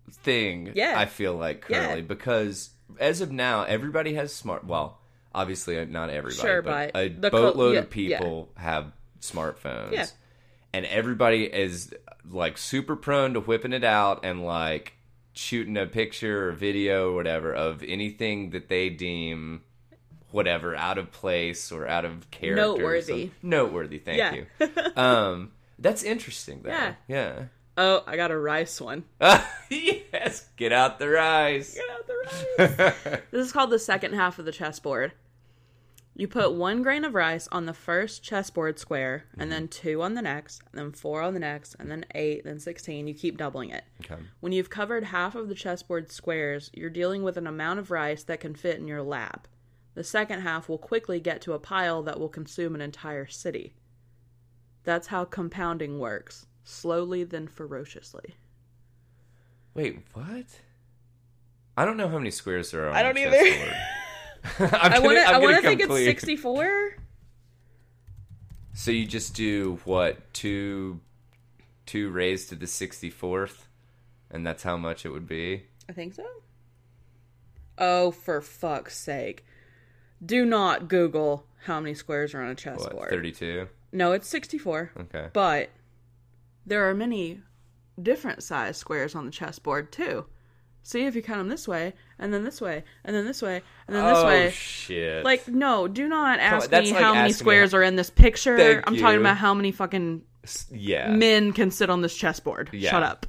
A: thing,
B: Yeah.
A: I feel like, currently.
B: Yeah.
A: Because as of now, everybody has smart... Well, obviously not everybody,
B: Sure,
A: but,
B: but
A: a
B: the co-
A: boatload
B: yeah,
A: of people have smartphones.
B: Yeah.
A: And everybody is, like, super prone to whipping it out and, like, shooting a picture or video or whatever of anything that they deem... whatever, out of place or out of character.
B: Noteworthy.
A: Noteworthy, thank
B: Yeah.
A: you. Um, that's interesting, though.
B: Yeah.
A: Yeah.
B: Oh, I got a rice one.
A: Yes, get out the rice.
B: Get out the rice. This is called the second half of the chessboard. You put one grain of rice on the first chessboard square, and mm-hmm. then two on the next, and then four on the next, and then eight, then sixteen. You keep doubling it.
A: Okay.
B: When you've covered half of the chessboard squares, you're dealing with an amount of rice that can fit in your lap. The second half will quickly get to a pile that will consume an entire city. That's how compounding works. Slowly, then ferociously.
A: Wait, what? I don't know how many squares there are on
B: I don't
A: the
B: either.
A: chessboard.
B: I want to I want to think it's
A: clean.
B: sixty-four.
A: So you just do, what, two, two raised to the sixty-fourth? And that's how much it would be?
B: I think so. Oh, for fuck's sake. Do not Google how many squares are on a chessboard.
A: What, thirty-two?
B: No, it's sixty-four.
A: Okay.
B: But there are many different size squares on the chessboard, too. See if you count them this way, and then this way, and then this way, and then this
A: oh,
B: way.
A: Oh, shit.
B: Like, no, do not ask
A: That's
B: me
A: like
B: how many
A: asking
B: squares
A: me how...
B: are in this picture.
A: Thank
B: I'm
A: you.
B: talking about how many fucking
A: yeah.
B: men can sit on this chessboard.
A: Yeah.
B: Shut up.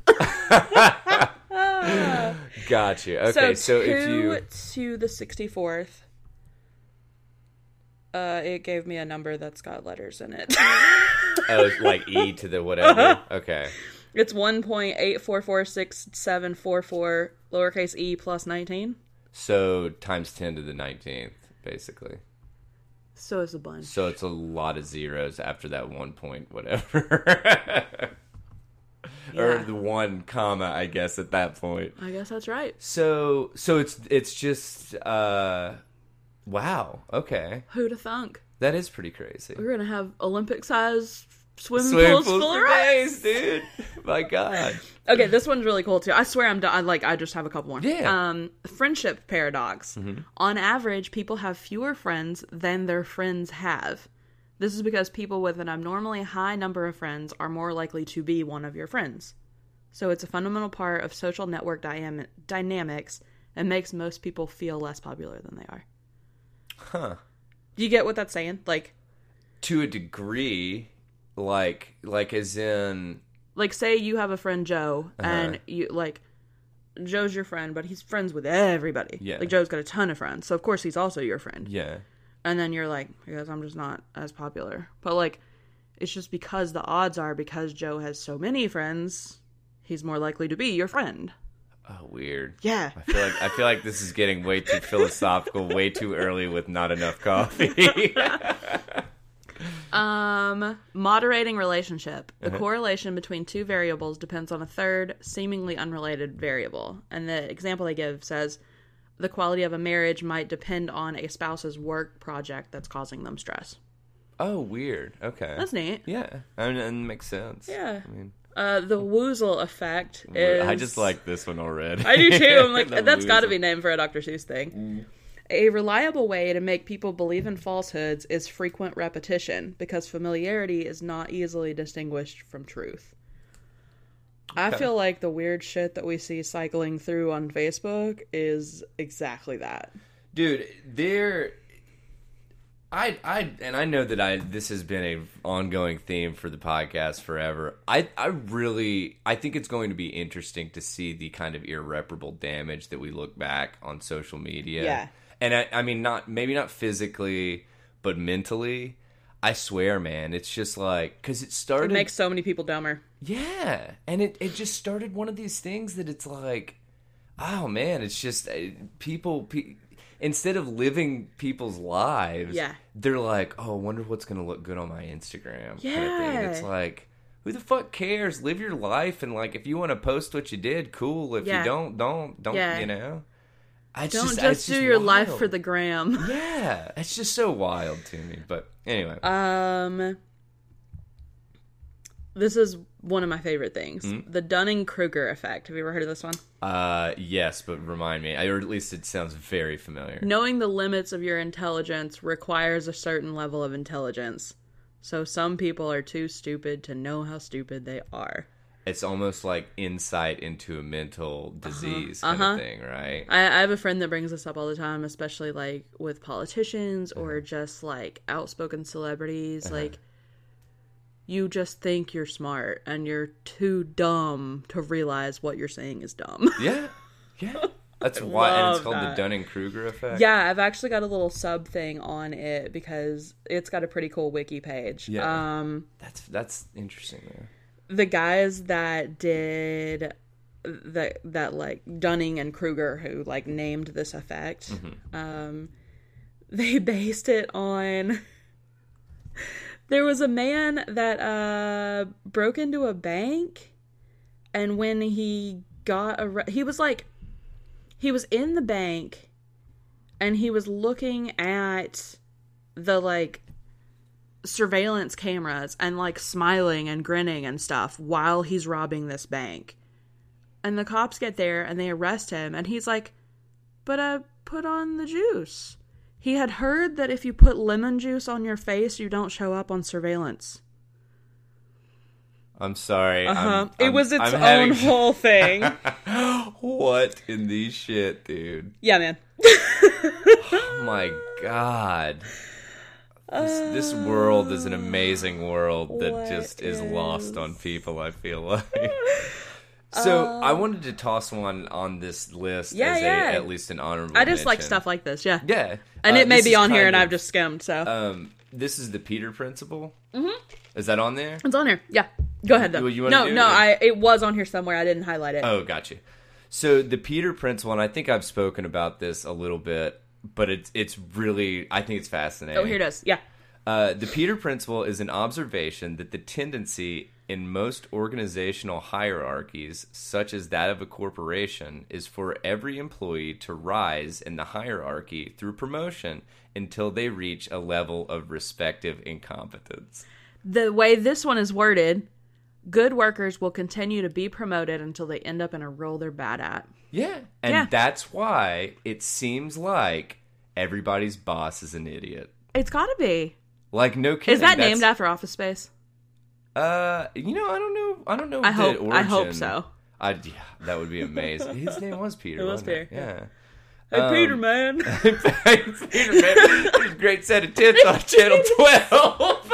A: Gotcha. Okay,
B: so,
A: so
B: two
A: if you...
B: to the sixty-fourth, uh, it gave me a number that's got letters in it.
A: Oh, like E to the whatever? Okay.
B: It's one point eight four four six seven four four lowercase e plus nineteen.
A: So times ten to the nineteenth, basically.
B: So it's a bunch.
A: So it's a lot of zeros after that one point whatever.
B: Yeah.
A: Or the one comma, I guess, at that point.
B: I guess that's right.
A: So so it's it's just uh wow, okay.
B: Who'da thunk?
A: That is pretty crazy.
B: We're gonna have Olympic sized swimming
A: Swimming
B: pools,
A: pools
B: full of
A: for
B: rice,
A: days, dude. My God.
B: Okay, this one's really cool too. I swear I'm done. I, like I just have a couple more.
A: Yeah.
B: Um, friendship paradox. Mm-hmm. On average, people have fewer friends than their friends have. This is because people with an abnormally high number of friends are more likely to be one of your friends. So it's a fundamental part of social network dy- dynamics and makes most people feel less popular than they are.
A: Huh.
B: Do you get what that's saying? Like,
A: to a degree, like like as in
B: like say you have a friend Joe,
A: uh-huh.
B: and you like Joe's your friend, but he's friends with everybody.
A: Yeah.
B: Like Joe's got a ton of friends, so of course he's also your friend.
A: Yeah.
B: And then you're like, I guess I'm just not as popular. But like, it's just because the odds are because Joe has so many friends, he's more likely to be your friend.
A: Oh, weird.
B: Yeah.
A: I feel like I feel like this is getting way too philosophical, way too early with not enough coffee.
B: um, moderating relationship. The
A: Uh-huh.
B: correlation between two variables depends on a third, seemingly unrelated variable. And the example they give says, the quality of a marriage might depend on a spouse's work project that's causing them stress.
A: Oh, weird. Okay.
B: That's neat.
A: Yeah. I mean, it makes sense.
B: Yeah.
A: I mean,
B: Uh, the woozle effect is...
A: I just like this one already.
B: I do too. I'm like,
A: The
B: that's got to
A: woozle.
B: be named for a Doctor Seuss thing. Mm. A reliable way to make people believe in falsehoods is frequent repetition, because familiarity is not easily distinguished from truth. Okay. I feel like the weird shit that we see cycling through on Facebook is exactly that.
A: Dude, there... I, I, and I know that I, this has been a ongoing theme for the podcast forever. I, I really, I think it's going to be interesting to see the kind of irreparable damage that we look back on social media.
B: Yeah.
A: And I, I mean, not, maybe not physically, but mentally. I swear, man, it's just like, cause it started.
B: It makes so many people dumber.
A: Yeah. And it, it just started one of these things that it's like, oh man, it's just uh, people, pe- instead of living people's lives,
B: yeah.
A: they're like, oh, I wonder what's going to look good on my Instagram.
B: Yeah.
A: Kind of thing. It's like, who the fuck cares? Live your life. And like, if you want to post what you did, cool. If
B: yeah.
A: you don't, don't, don't,
B: yeah.
A: you know? I
B: don't
A: just,
B: just do
A: just
B: your
A: wild.
B: life for the gram.
A: Yeah. It's just so wild to me. But anyway.
B: Um, this is one of my favorite things. Mm-hmm. The Dunning-Kruger effect. Have you ever heard of this one?
A: Uh, yes, but remind me. Or at least it sounds very familiar.
B: Knowing the limits of your intelligence requires a certain level of intelligence. So some people are too stupid to know how stupid they are.
A: It's almost like insight into a mental disease uh-huh. kind uh-huh. of thing, right?
B: I, I have a friend that brings this up all the time, especially like with politicians uh-huh. or just like outspoken celebrities. Uh-huh. Like, you just think you're smart and you're too dumb to realize what you're saying is dumb.
A: Yeah, yeah. That's why, and it's called that. The Dunning-Kruger effect.
B: Yeah, I've actually got a little sub thing on it because it's got a pretty cool wiki page.
A: Yeah, um, that's that's interesting. Man.
B: The guys that did that, that like Dunning and Kruger, who like named this effect, mm-hmm. um, they based it on. There was a man that uh, broke into a bank, and when he got a, he was like, he was in the bank, and he was looking at the like surveillance cameras and like smiling and grinning and stuff while he's robbing this bank. And the cops get there and they arrest him, and he's like, but I put on the juice. He had heard that if you put lemon juice on your face, you don't show up on surveillance.
A: I'm sorry.
B: Uh-huh.
A: I'm,
B: it
A: I'm,
B: was its
A: I'm
B: own
A: having...
B: whole thing.
A: What in these shit, dude?
B: Yeah, man.
A: Oh my god. This, uh, this world is an amazing world that just is... is lost on people, I feel like. So, uh, I wanted to toss one on this list
B: yeah,
A: as a,
B: yeah.
A: at least an honorable
B: I just
A: mention.
B: like stuff like this, yeah.
A: Yeah.
B: And
A: uh,
B: it may be on here
A: of,
B: and I've just skimmed, so.
A: Um, this is the Peter Principle.
B: Mm-hmm.
A: Is that on there?
B: It's on here, yeah. Go ahead, though.
A: You, you
B: no,
A: do
B: no,
A: it?
B: I it was on here somewhere. I didn't highlight it.
A: Oh, gotcha. So, the Peter Principle, and I think I've spoken about this a little bit, but it's it's really, I think it's fascinating.
B: Oh, here it is, yeah.
A: Uh, the Peter Principle is an observation that the tendency in most organizational hierarchies, such as that of a corporation, is for every employee to rise in the hierarchy through promotion until they reach a level of respective incompetence.
B: The way this one is worded, good workers will continue to be promoted until they end up in a role they're bad at.
A: Yeah, and
B: yeah.
A: that's why it seems like everybody's boss is an idiot.
B: It's gotta be.
A: Like, no kidding.
B: Is that
A: that's...
B: named after Office Space?
A: Uh, you know, I don't know. I don't know.
B: I
A: the
B: hope.
A: Origin.
B: I hope so.
A: I yeah, that would be amazing. His name was Peter.
B: It was
A: wasn't
B: Peter.
A: It? Yeah.
B: Hey,
A: um,
B: Peter, man.
A: Hey, Peter, man. There's a great set of tits on Channel twelve.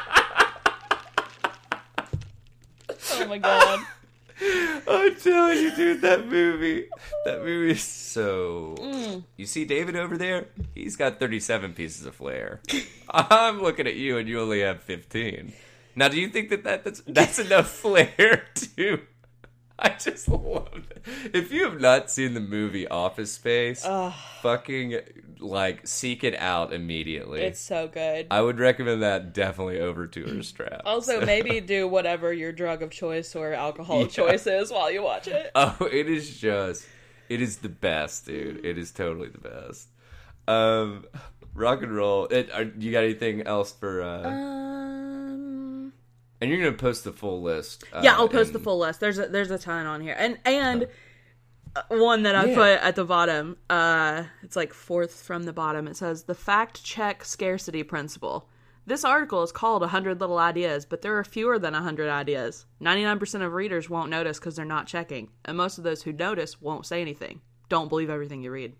B: Oh my god.
A: I'm telling you, dude, that movie, that movie is so... Mm. You see David over there? He's got thirty-seven pieces of flair. I'm looking at you and you only have fifteen. Now, do you think that, that that's, that's enough flair to... I just love it. If you have not seen the movie Office Space, Ugh. fucking, like, seek it out immediately.
B: It's so good.
A: I would recommend that definitely over Tourist Trap.
B: Also, maybe do whatever your drug of choice or alcohol of yeah. choice is while you watch it.
A: Oh, it is just, it is the best, dude. It is totally the best. Um, rock and roll. It, are, you got anything else for... Uh...
B: Um...
A: And you're gonna post the full list. Uh,
B: yeah, I'll post
A: and...
B: the full list. There's a, there's a ton on here, and and uh, one that I
A: yeah.
B: put at the bottom. Uh, it's like fourth from the bottom. It says the fact check scarcity principle. This article is called "A Hundred Little Ideas," but there are fewer than a hundred ideas. Ninety-nine percent of readers won't notice because they're not checking, and most of those who notice won't say anything. Don't believe everything you read.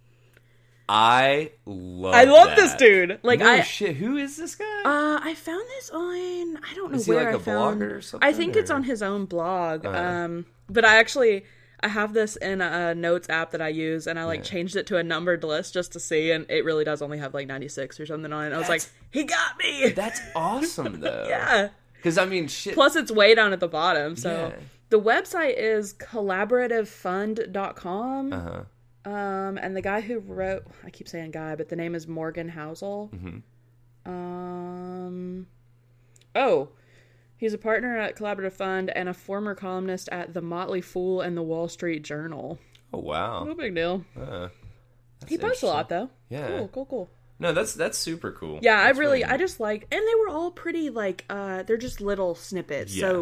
A: I love
B: I love
A: that.
B: this dude. Like,
A: no
B: I
A: shit. Who is this guy?
B: Uh, I found this on. I don't know
A: is he
B: where
A: like
B: I
A: a
B: found.
A: blogger or something?
B: I think
A: or?
B: it's on his own blog.
A: Uh-huh.
B: Um, but I actually I have this in a notes app that I use, and I like
A: yeah.
B: changed it to a numbered list just to see, and it really does only have like ninety-six or something on it. And I was
A: That's,
B: like, he got me.
A: That's awesome though.
B: Yeah.
A: Because I mean, shit.
B: Plus, it's way down at the bottom. So
A: yeah.
B: the website is collaborative fund dot com.
A: Uh huh.
B: Um, and the guy who wrote, I keep saying guy, but the name is Morgan Housel.
A: Mm-hmm.
B: Um, oh, he's a partner at Collaborative Fund and a former columnist at The Motley Fool and The Wall Street Journal.
A: Oh, wow.
B: No big deal.
A: Uh,
B: he posts a lot, though.
A: Yeah.
B: Cool, cool, cool.
A: No, that's that's super cool.
B: Yeah,
A: that's
B: I really,
A: really
B: I just like, and they were all pretty, like, uh, they're just little snippets.
A: Yeah.
B: So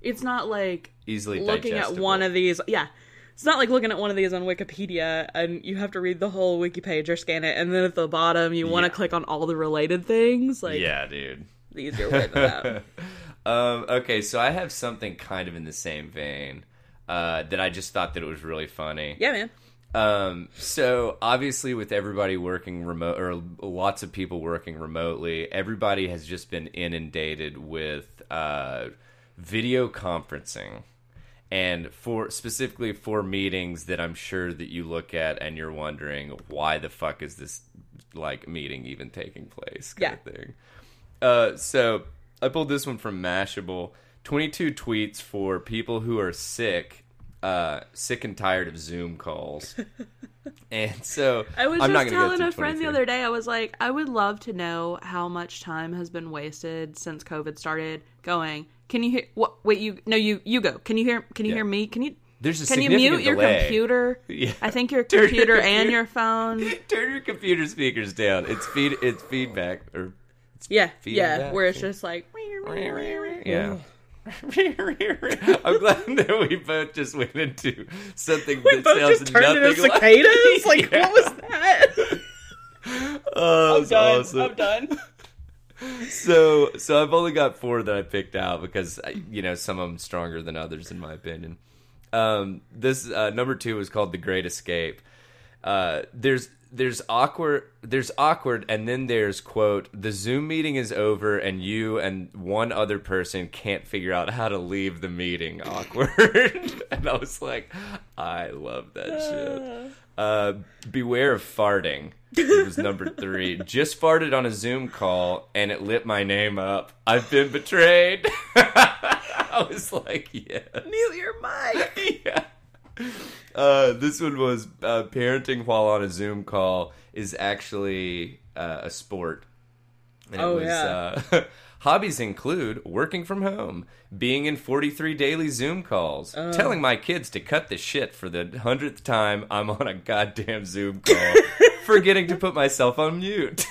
B: it's not like
A: easily
B: looking
A: digestible.
B: at one of these. Yeah. It's not like looking at one of these on Wikipedia and you have to read the whole wiki page or scan it, and then at the bottom you want to
A: Yeah.
B: click on all the related things. Like,
A: yeah, dude.
B: the easier way than that.
A: um, okay, so I have something kind of in the same vein uh, that I just thought that it was really funny.
B: Yeah, man.
A: Um, so obviously with everybody working remote, or lots of people working remotely, everybody has just been inundated with uh, video conferencing. And for specifically for meetings that I'm sure that you look at and you're wondering, why the fuck is this like meeting even taking place kind
B: Yeah.
A: of thing. Uh, so I pulled this one from Mashable. twenty-two tweets for people who are sick, uh, sick and tired of Zoom calls. And so
B: I was
A: I'm not
B: just
A: gonna go
B: telling
A: through
B: a friend the
A: twenty-three.
B: other day, I was like, I would love to know how much time has been wasted since COVID started going. Can you hear, what, wait, you, no, you, you go. Can you hear, can you
A: Yeah.
B: hear me? Can you,
A: There's a
B: can you
A: significant
B: mute your
A: delay.
B: computer?
A: Yeah.
B: I think your
A: Turn your
B: computer and
A: computer-
B: your phone.
A: Turn your computer speakers down. It's feed. It's feedback. Or
B: Yeah,
A: feeding
B: yeah,
A: back.
B: where it's just like,
A: yeah. I'm glad that we both just went into something
B: we
A: that
B: both
A: sounds
B: just turned
A: nothing
B: into
A: like
B: cicadas? Like,
A: Yeah.
B: what was that?
A: Oh,
B: I'm
A: that's
B: done.
A: awesome.
B: I'm done.
A: So, so I've only got four that I picked out because you know some of them stronger than others in my opinion. Um, this uh, number two is called "The Great Escape." Uh, there's there's awkward there's awkward, and then there's quote the Zoom meeting is over, and you and one other person can't figure out how to leave the meeting. Awkward, and I was like, I love that shit. Uh, beware of farting. It was number three. Just farted on a Zoom call and it lit my name up. I've been betrayed. I was like, yeah.
B: Mute your mic.
A: Yeah. Uh, this one was uh, parenting while on a Zoom call is actually uh, a sport. And
B: Oh,
A: it was,
B: yeah.
A: Uh, hobbies include working from home, being in forty-three daily Zoom calls,
B: Uh.
A: telling my kids to cut the shit for the hundredth time I'm on a goddamn Zoom call, forgetting to put myself on mute.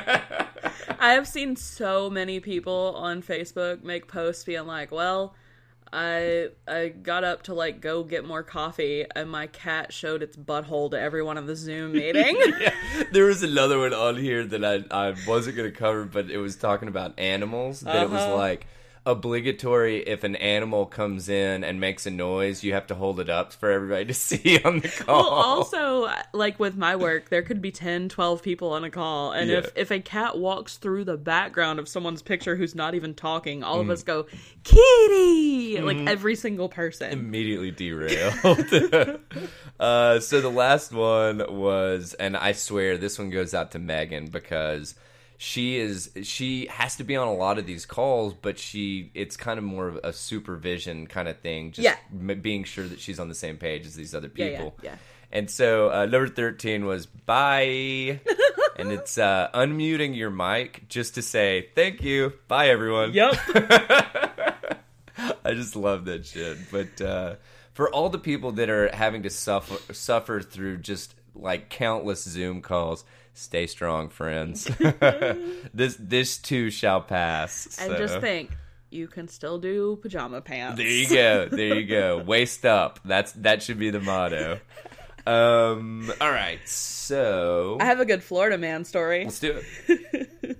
B: I have seen so many people on Facebook make posts being like, well, I I got up to like go get more coffee and my cat showed its butthole to everyone in the Zoom meeting.
A: Yeah. There was another one on here that I I wasn't going to cover, but it was talking about animals. That it was
B: Uh-huh.
A: like obligatory if an animal comes in and makes a noise, you have to hold it up for everybody to see on the call.
B: Well, also, like with my work, there could be ten, twelve people on a call. And
A: Yeah.
B: if, if a cat walks through the background of someone's picture who's not even talking, all
A: Mm.
B: of us go, kitty!
A: Mm-hmm.
B: Like every single person.
A: Immediately derailed. uh, so the last one was, and I swear this one goes out to Megan because she is she has to be on a lot of these calls, but she it's kind of more of a supervision kind of thing, just
B: Yeah.
A: m- being sure that she's on the same page as these other
B: Yeah, yeah,
A: people.
B: yeah.
A: And so uh, number thirteen was bye, and it's uh, unmuting your mic just to say thank you, bye everyone.
B: Yep.
A: I just love that shit. But uh, for all the people that are having to suffer suffer through just like countless Zoom calls, stay strong, friends. this this too shall pass.
B: And
A: so.
B: just think, you can still do pajama pants.
A: There you go. There you go. Waist up. That's that should be the motto. Um. All right. So
B: I have a good Florida man story.
A: let's do it.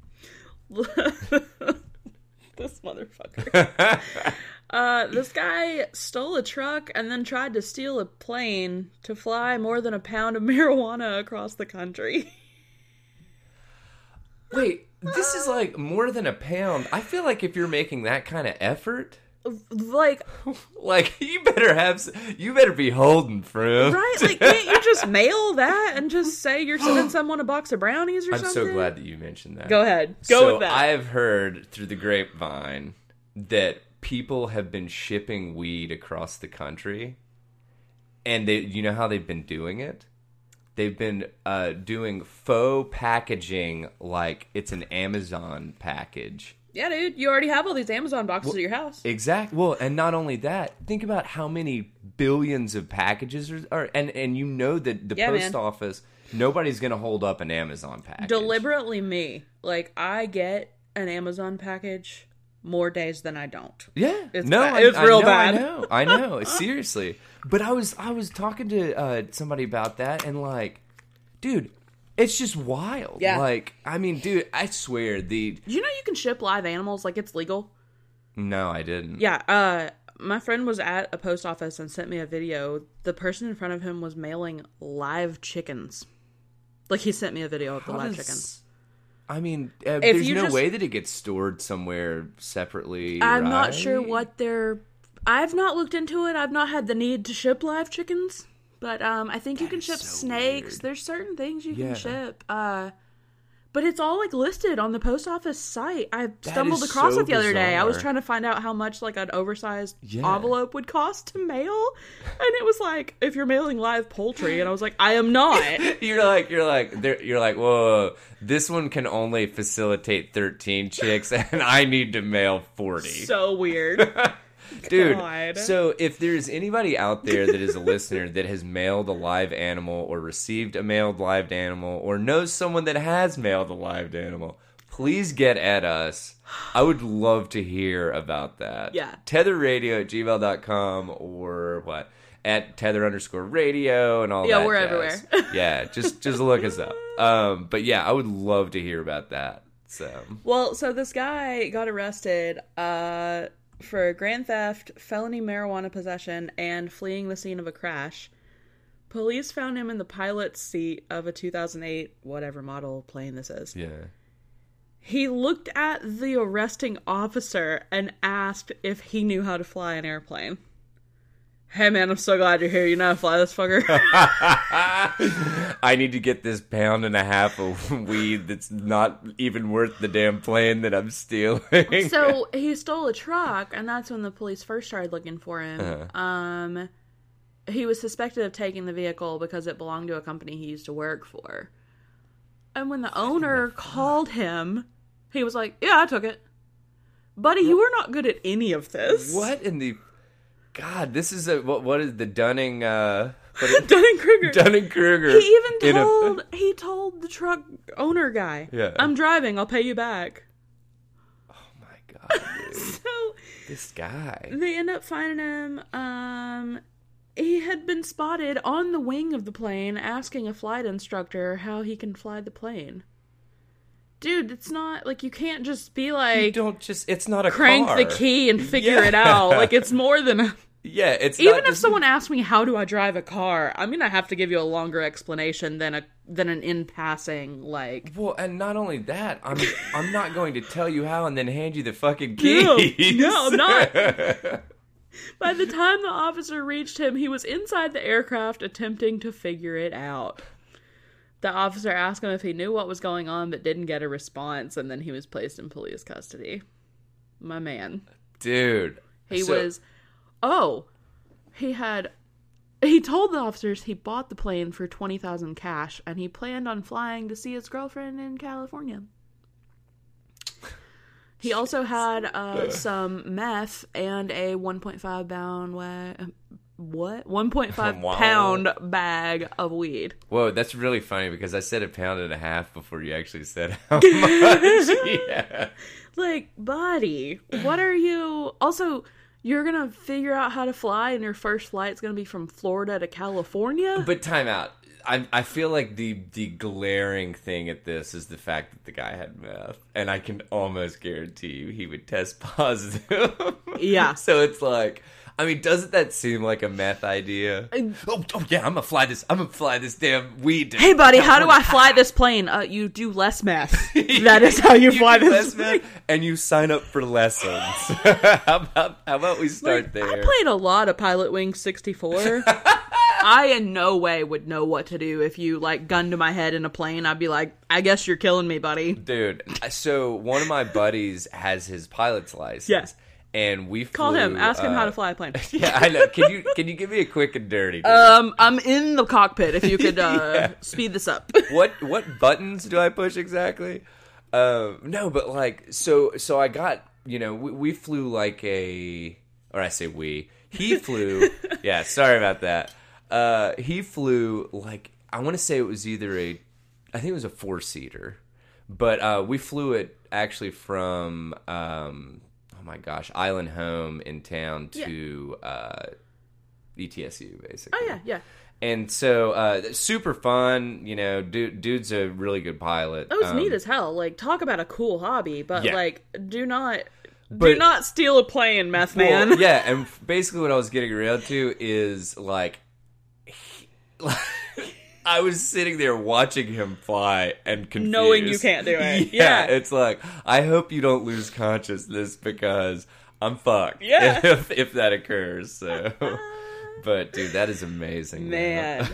B: This motherfucker. Uh, this guy stole a truck and then tried to steal a plane to fly more than a pound of marijuana across the country.
A: Wait, this is like more than a pound. I feel like if you're making that kind of effort,
B: Like,
A: like you better have, s- you better be holding, friend.
B: right? Like, can't you just mail that and just say you're sending someone a box of brownies or
A: I'm
B: something?
A: so glad that you mentioned that.
B: Go ahead. Go
A: so
B: with that.
A: I have heard through the grapevine that people have been shipping weed across the country, and they, you know how they've been doing it? They've been uh, doing faux packaging like it's an Amazon package.
B: Yeah, dude. You already have all these Amazon boxes at your house.
A: Exactly. Well, and not only that, think about how many billions of packages are, are and and you know that the
B: Yeah,
A: post
B: man.
A: office, nobody's going to hold up an Amazon package.
B: Deliberately me. Like, I get an Amazon package more days than I don't.
A: Yeah,
B: it's
A: no,
B: bad.
A: I,
B: it's real
A: I know,
B: bad.
A: I know, I know, seriously. But I was, I was talking to uh, somebody about that, and like, dude, it's just wild.
B: Yeah.
A: Like, I mean, dude, I swear the.
B: Do you know you can ship live animals? Like, it's legal.
A: No, I didn't.
B: Yeah. Uh, my friend was at a post office and sent me a video. The person in front of him was mailing live chickens. Like, he sent me a video of the
A: How
B: live
A: does-
B: chickens.
A: I mean, uh, there's
B: you
A: no
B: just-
A: way that it gets stored somewhere separately.
B: I'm not
A: right?
B: sure what they're... I've not looked into it. I've not had the need to ship live chickens. But um, I think you
A: That
B: can
A: is
B: ship
A: so
B: snakes.
A: weird.
B: There's certain things you
A: Yeah.
B: can ship. Uh, but it's all like listed on the post office site. I
A: That
B: stumbled
A: is
B: across
A: so
B: it the other day. I was
A: bizarre.
B: trying to find out how much like an oversized
A: Yeah.
B: envelope would cost to mail, and it was like if you're mailing live poultry, and I was like, I am not.
A: You're like, you're like, there- you're like, whoa, whoa, whoa, this one can only facilitate thirteen chicks, and I need to mail forty.
B: So weird.
A: Dude,
B: God.
A: so if there's anybody out there that is a listener that has mailed a live animal or received a mailed live animal or knows someone that has mailed a live animal, please get at us. I would love to hear about that.
B: Yeah.
A: Tetherradio at gmail dot com or what? At tether underscore radio and all
B: Yeah,
A: that.
B: we're
A: jazz.
B: everywhere.
A: Yeah, just just look us up. Um, but yeah, I would love to hear about that. So
B: Well, so this guy got arrested uh, for grand theft, felony marijuana possession, and fleeing the scene of a crash. Police found him in the pilot's seat of a two thousand eight whatever model plane this is.
A: yeah.
B: He looked at the arresting officer and asked if he knew how to fly an airplane. Hey man, I'm so glad you're here. You know how to fly this fucker?
A: I need to get this pound and a half of weed that's not even worth the damn plane that I'm stealing.
B: So he stole a truck, and that's when the police first started looking for him.
A: Uh-huh.
B: Um, he was suspected of taking the vehicle because it belonged to a company he used to work for. And when the owner called him, he was like, "Yeah, I took it, buddy. You were not good at any of this."
A: What in the God? This is a what? What is the Dunning? Uh, what is,
B: Dunning Kruger.
A: Dunning Kruger.
B: He even
A: in a-
B: told he told the truck owner guy,
A: Yeah.
B: "I'm driving. I'll pay you back."
A: oh my God, dude.
B: So
A: This guy.
B: they end up finding him. Um, he had been spotted on the wing of the plane asking a flight instructor how he can fly the plane. Dude, it's not like you can't just be
A: You
B: like
A: don't just. It's not a
B: crank
A: car.
B: the key and figure
A: Yeah.
B: it out. Like it's more than a,
A: Yeah, it's
B: even
A: not
B: if
A: just-
B: someone asks me how do I drive a car, I'm gonna have to give you a longer explanation than a than an in passing like.
A: Well, and not only that, I'm I'm not going to tell you how and then hand you the fucking
B: No,
A: keys.
B: no, I'm not. By the time the officer reached him, he was inside the aircraft attempting to figure it out. The officer asked him if he knew what was going on, but didn't get a response, and then he was placed in police custody. My man.
A: Dude.
B: He
A: so-
B: was... Oh, he had... He told the officers he bought the plane for twenty thousand dollars cash, and he planned on flying to see his girlfriend in California. He also had uh, some meth and a one point five pound wa- what? one point five
A: Wow.
B: pound bag of weed.
A: Whoa, that's really funny because I said a pound and a half before you actually said how much. Yeah.
B: Like, buddy, what are you... Also, you're gonna figure out how to fly and your first flight's gonna be from Florida to California?
A: But time out. I I feel like the the glaring thing at this is the fact that the guy had meth, and I can almost guarantee you he would test positive.
B: Yeah.
A: So it's like, I mean, doesn't that seem like a meth idea? Oh, oh yeah, I'm gonna fly this. I'm gonna fly this damn weed. to
B: Hey, buddy, how do I
A: California.
B: fly this plane? Uh, you do less meth. That is how you,
A: You
B: fly
A: do
B: this
A: less meth, and you sign up for lessons. how about how about we start
B: Like,
A: there?
B: I played a lot of Pilot Wing sixty-four. I in no way would know what to do if you, like, gun to my head in a plane. I'd be like, I guess you're killing me, buddy.
A: Dude, so one of my buddies has his pilot's license.
B: Yeah.
A: And we
B: Call
A: flew,
B: him. Ask him
A: uh,
B: how to fly a plane.
A: Yeah, I know. Can you can you give me a quick and dirty? Dude?
B: Um, I'm in the cockpit. If you could uh,
A: Yeah.
B: speed this up.
A: what what buttons do I push exactly? Um, no, but like so so I got you know we, we flew like a or I say we he flew yeah sorry about that uh, he flew like I want to say it was either a I think it was a four seater, but uh, we flew it actually from um, oh my gosh, Island Home in town to yeah. uh, E T S U, basically.
B: Oh, yeah, yeah.
A: And so, uh, super fun, you know, dude, dude's a really good pilot.
B: That was
A: um,
B: neat as hell. Like, talk about a cool hobby, but,
A: yeah.
B: like, do not...
A: But,
B: do not steal a plane, meth man.
A: Well, yeah, and basically what I was getting around to is, like, he, like I was sitting there watching him fly and confused.
B: Knowing you can't do it.
A: Yeah,
B: yeah.
A: It's like, I hope you don't lose consciousness because I'm fucked.
B: Yeah.
A: If, if that occurs, so... But, dude, that is amazing.
B: Man.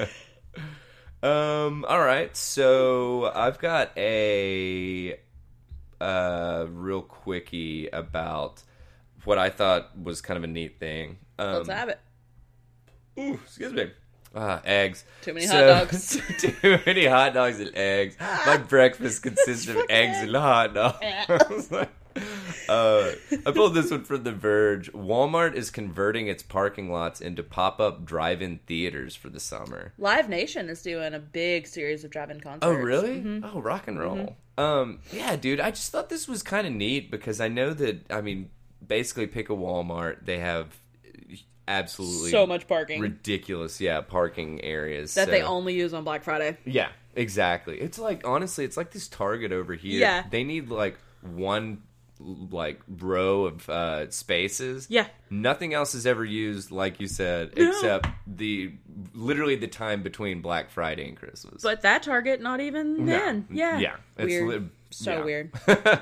A: um, all right, so I've got a... Uh, real quickie about what I thought was kind of a neat thing. Um,
B: Let's have it.
A: Ooh, excuse me. Ah, eggs.
B: Too many
A: so,
B: hot dogs.
A: Too many hot dogs and eggs. My breakfast consists of eggs and hot dogs. uh, I pulled this one from The Verge. Walmart is converting its parking lots into pop-up drive-in theaters for the summer.
B: Live Nation is doing a big series of drive-in concerts.
A: Oh, really?
B: Mm-hmm.
A: Oh, rock and roll.
B: Mm-hmm.
A: Um, yeah, dude, I just thought this was kind of neat because I know that, I mean, basically pick a Walmart, they have absolutely
B: so much parking.
A: Ridiculous, yeah, parking areas.
B: That
A: so.
B: they only use on Black Friday.
A: Yeah, exactly. It's like, honestly, it's like this Target over here.
B: Yeah.
A: They need, like, one, like, row of uh, spaces.
B: Yeah.
A: Nothing else is ever used, like you said,
B: No.
A: except the, literally the time between Black Friday and Christmas.
B: But that Target, not even then.
A: No.
B: Yeah.
A: Yeah.
B: Weird.
A: Li-
B: so
A: yeah.
B: weird.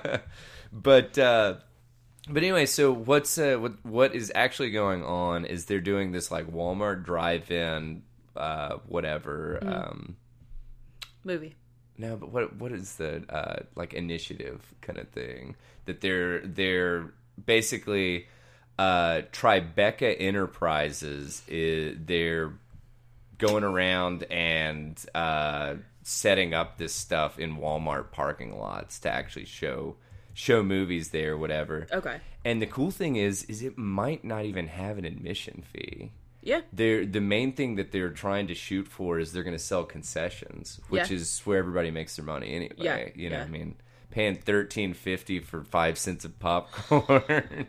A: but, uh, but anyway, so what's, uh, what, what is actually going on is they're doing this, like, Walmart drive-in, uh, whatever,
B: Mm.
A: um...
B: Movie.
A: No, but what what is the uh, like initiative kind of thing that they're they're basically uh, Tribeca Enterprises is they're going around and uh, setting up this stuff in Walmart parking lots to actually show show movies there, whatever.
B: Okay.
A: And the cool thing is, is it might not even have an admission fee.
B: Yeah.
A: They're, the main thing that they're trying to shoot for is they're going to sell concessions, which
B: Yeah.
A: is where everybody makes their money anyway.
B: Yeah,
A: You know,
B: yeah.
A: I mean, paying thirteen fifty for five cents of popcorn.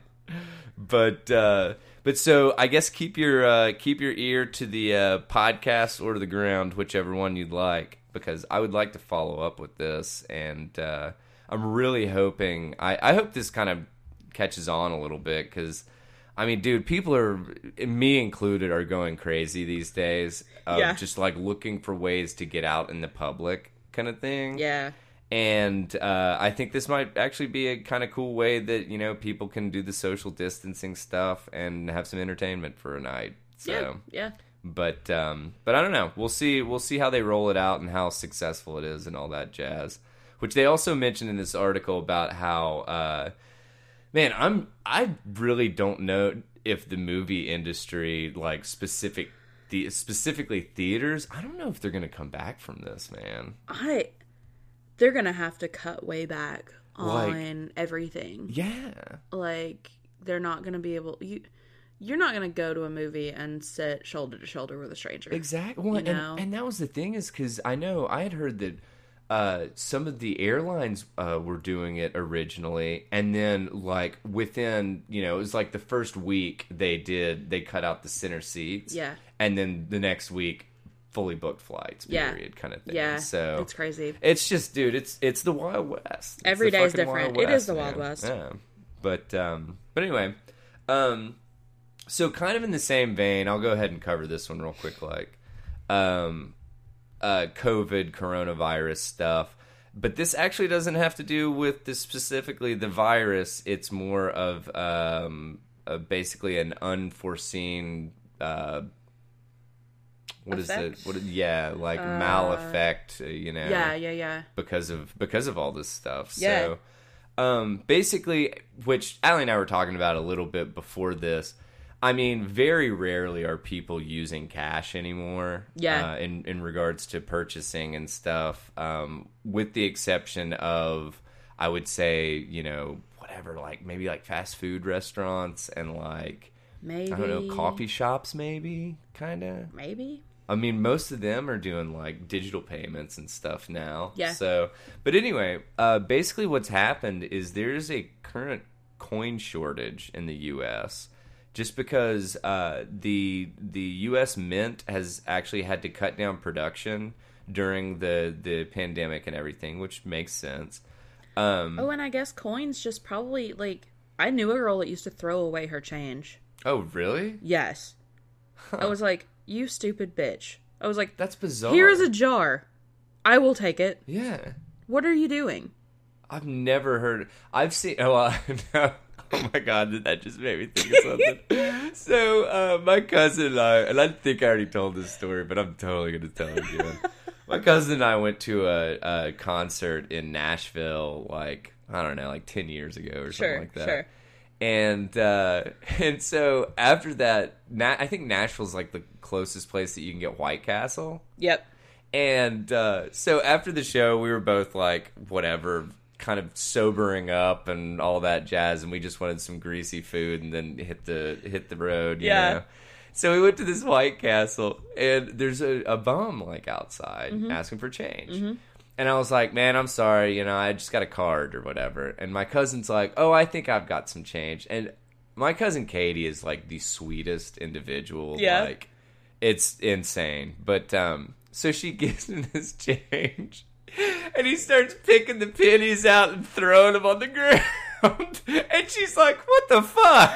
A: but uh, but so I guess keep your uh, keep your ear to the uh, podcast or to the ground, whichever one you'd like, because I would like to follow up with this, and uh, I'm really hoping I, I hope this kind of catches on a little bit because. I mean, dude, people are, me included, are going crazy these days of
B: Yeah.
A: just, like, looking for ways to get out in the public kind of thing.
B: Yeah.
A: And uh, I think this might actually be a kind of cool way that, you know, people can do the social distancing stuff and have some entertainment for a night. So,
B: Yeah. Yeah.
A: But, um, but I don't know. We'll see. We'll see how they roll it out and how successful it is and all that jazz. Which they also mentioned in this article about how... Uh, Man, I'm. I really don't know if the movie industry, like specific, the specifically theaters. I don't know if they're gonna come back from this, man.
B: I. They're gonna have to cut way back on
A: Like-
B: everything.
A: Yeah,
B: Like they're not gonna be able. You. You're not gonna go to a movie and sit shoulder to shoulder with a stranger.
A: exactly. Well,
B: You know?
A: and, and that was the thing is because I know I had heard that uh, some of the airlines uh, were doing it originally, and then like within you know it was like the first week they did they cut out the center seats.
B: Yeah.
A: And then the next week, fully booked flights,
B: Yeah.
A: period, kind of thing.
B: Yeah.
A: So
B: It's crazy.
A: it's just, dude, it's it's the Wild West. It's
B: Every
A: the
B: day is
A: fucking
B: different.
A: Wild
B: It is
A: West,
B: the Wild
A: man.
B: West.
A: Yeah. But um, but anyway, um, so kind of in the same vein, I'll go ahead and cover this one real quick, like um, uh, COVID, coronavirus stuff. But this actually doesn't have to do with the, specifically the virus. It's more of um, uh, basically an unforeseen. Uh, what is
B: Effect?
A: it? What? Yeah, like
B: Uh,
A: mal effect. uh, You know.
B: Yeah, yeah, yeah.
A: Because of because of all this stuff.
B: Yeah.
A: So, um, basically, which Allie and I were talking about a little bit before this. I mean, very rarely are people using cash anymore.
B: Yeah.
A: Uh, in in regards to purchasing and stuff, um, with the exception of, I would say, you know, whatever, like maybe like fast food restaurants and like
B: Maybe.
A: I don't know, coffee shops, maybe, kind of.
B: Maybe.
A: I mean, most of them are doing, like, digital payments and stuff now.
B: Yeah.
A: So, but anyway, uh, basically what's happened is there's a current coin shortage in the U S just because uh, the the U S Mint has actually had to cut down production during the the pandemic and everything, which makes sense. Um,
B: oh, and I guess coins just probably, like, I knew a girl that used to throw away her change.
A: Oh, really?
B: Yes. Huh. I was like, you stupid bitch. I was like,
A: that's bizarre.
B: Here's a jar. I will take it.
A: Yeah.
B: What are you doing?
A: I've never heard. I've seen. Oh, well, no. Oh my god, that just made me think of something. So, uh, my cousin and I, and I think I already told this story, but I'm totally going to tell it again. My cousin and I went to a, a concert in Nashville, like, I don't know, like ten years ago or
B: sure,
A: something like that.
B: Sure.
A: And uh, and so after that, Na- I think Nashville's like the closest place that you can get White Castle.
B: Yep.
A: And uh, so after the show, we were both like, whatever, kind of sobering up and all that jazz, and we just wanted some greasy food and then hit the hit the road. You
B: yeah.
A: know? So we went to this White Castle, and there's a, a bum like outside mm-hmm. asking for change. Mm-hmm. And I was like, man, I'm sorry, you know, I just got a card or whatever. And my cousin's like, oh, I think I've got some change. And my cousin Katie is like the sweetest individual.
B: Yeah.
A: Like, it's insane. But um, so she gives him this change, and he starts picking the pennies out and throwing them on the ground. And she's like, what the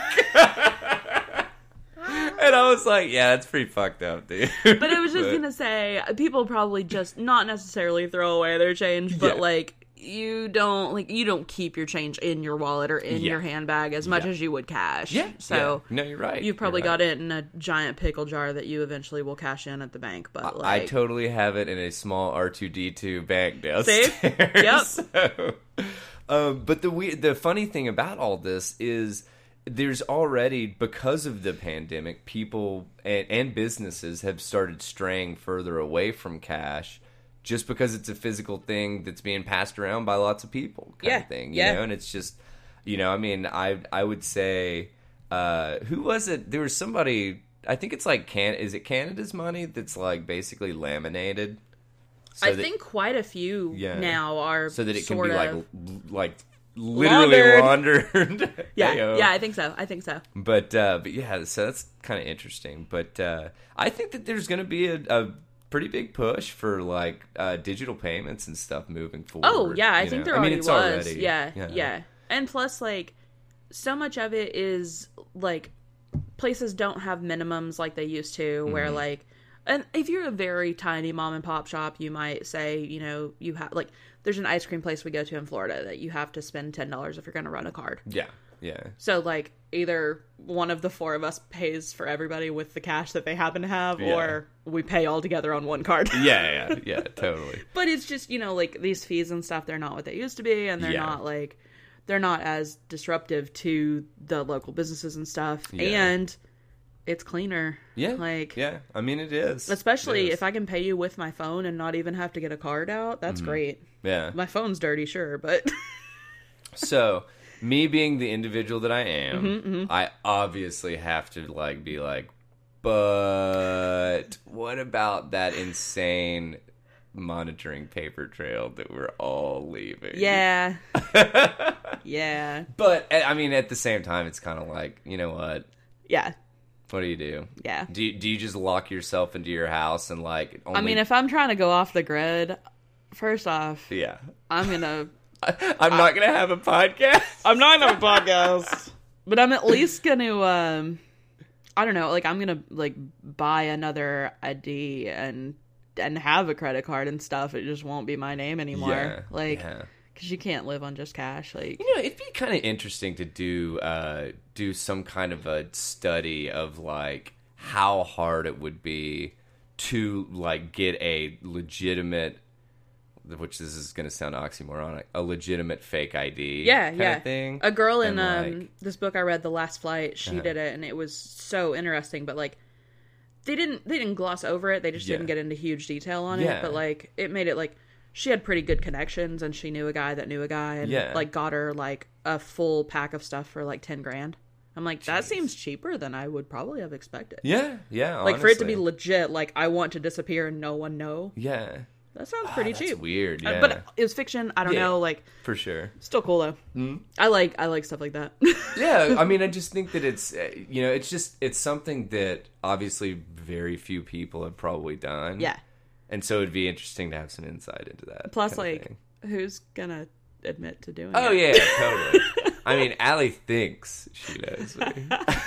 A: fuck? And I was like, yeah, that's pretty fucked up, dude.
B: But I was just going to say, people probably just not necessarily throw away their change, but, yeah. like, you don't, like, you don't keep your change in your wallet or in yeah. your handbag as much yeah. as you would cash.
A: Yeah.
B: So,
A: yeah. No, you're right.
B: You've probably
A: you're right.
B: got it in a giant pickle jar that you eventually will cash in at the bank. But, like,
A: I totally have it in a small R two D two bank downstairs.
B: See? Yep.
A: So, um, but the we- the funny thing about all this is, there's already, because of the pandemic, people and, and businesses have started straying further away from cash just because it's a physical thing that's being passed around by lots of people kind
B: yeah,
A: of thing. You
B: yeah.
A: know, and it's just, you know, I mean, I I would say, uh, who was it? There was somebody, I think it's like, Can is it Canada's money that's like basically laminated?
B: So I that, think quite a few yeah, now are
A: so that it can
B: sort
A: be
B: of...
A: like like literally laundered. laundered.
B: yeah, Hey-o. yeah, I think so. I think so.
A: But uh, but yeah, so that's kind of interesting. But uh, I think that there's going to be a, a pretty big push for like uh, digital payments and stuff moving forward.
B: Oh yeah, I think know? there already I mean, it's was.
A: Already,
B: yeah, yeah, yeah, and plus like so much of it is like places don't have minimums like they used to, where mm-hmm. like. And if you're a very tiny mom and pop shop, you might say, you know, you have, like, there's an ice cream place we go to in Florida that you have to spend ten dollars if you're going to run a card.
A: Yeah, yeah.
B: So, like, either one of the four of us pays for everybody with the cash that they happen to have, yeah. or we pay all together on one card.
A: yeah, yeah, yeah, totally.
B: But it's just, you know, like, these fees and stuff, they're not what they used to be, and they're yeah. not, like, they're not as disruptive to the local businesses and stuff. Yeah. And... it's cleaner.
A: Yeah.
B: Like,
A: yeah. I mean, it is.
B: Especially
A: it is.
B: if I can pay you with my phone and not even have to get a card out. That's mm-hmm. great.
A: Yeah.
B: My phone's dirty, sure, but.
A: So, me being the individual that I am,
B: mm-hmm, mm-hmm.
A: I obviously have to, like, be like, but what about that insane monitoring paper trail that we're all leaving?
B: Yeah. yeah.
A: But, I mean, at the same time, it's kind of like, you know what?
B: Yeah.
A: What do you do?
B: Yeah.
A: Do you, do you just lock yourself into your house and like only...
B: I mean, if I'm trying to go off the grid, first off,
A: yeah,
B: I'm gonna...
A: I, I'm not gonna have a podcast.
B: I'm not gonna have a podcast. But I'm at least gonna, um, I don't know, like I'm gonna like buy another I D and and have a credit card and stuff. It just won't be my name anymore.
A: Yeah,
B: like...
A: yeah.
B: Because you can't live on just cash. Like,
A: you know, it'd be kind of interesting to do uh, do some kind of a study of like how hard it would be to like get a legitimate, which this is going to sound oxymoronic, a legitimate fake I D.
B: Yeah,
A: kind
B: yeah.
A: Of thing.
B: A girl in
A: and,
B: um
A: like,
B: this book I read, The Last Flight, she
A: uh-huh.
B: did it, and it was so interesting. But like, they didn't they didn't gloss over it. They just
A: yeah.
B: didn't get into huge detail on
A: yeah.
B: it. But like, it made it like. She had pretty good connections, and she knew a guy that knew a guy, and
A: yeah.
B: like got her like a full pack of stuff for like ten grand. I'm like, that
A: Jeez.
B: seems cheaper than I would probably have expected.
A: Yeah, yeah.
B: Like
A: honestly.
B: for it to be legit, like I want to disappear and no one know.
A: Yeah,
B: That sounds pretty
A: ah, that's
B: cheap.
A: weird, yeah.
B: Uh, but it was fiction. I don't
A: yeah,
B: know. Like
A: for sure.
B: Still cool though. Mm-hmm. I like I like stuff like that.
A: Yeah, I mean, I just think that it's you know, it's just it's something that obviously very few people have probably done.
B: Yeah.
A: And so it'd be interesting to have some insight into that.
B: Plus, like, who's gonna admit to doing
A: oh,
B: it?
A: Oh, yeah, totally. I mean, Allie thinks she knows me.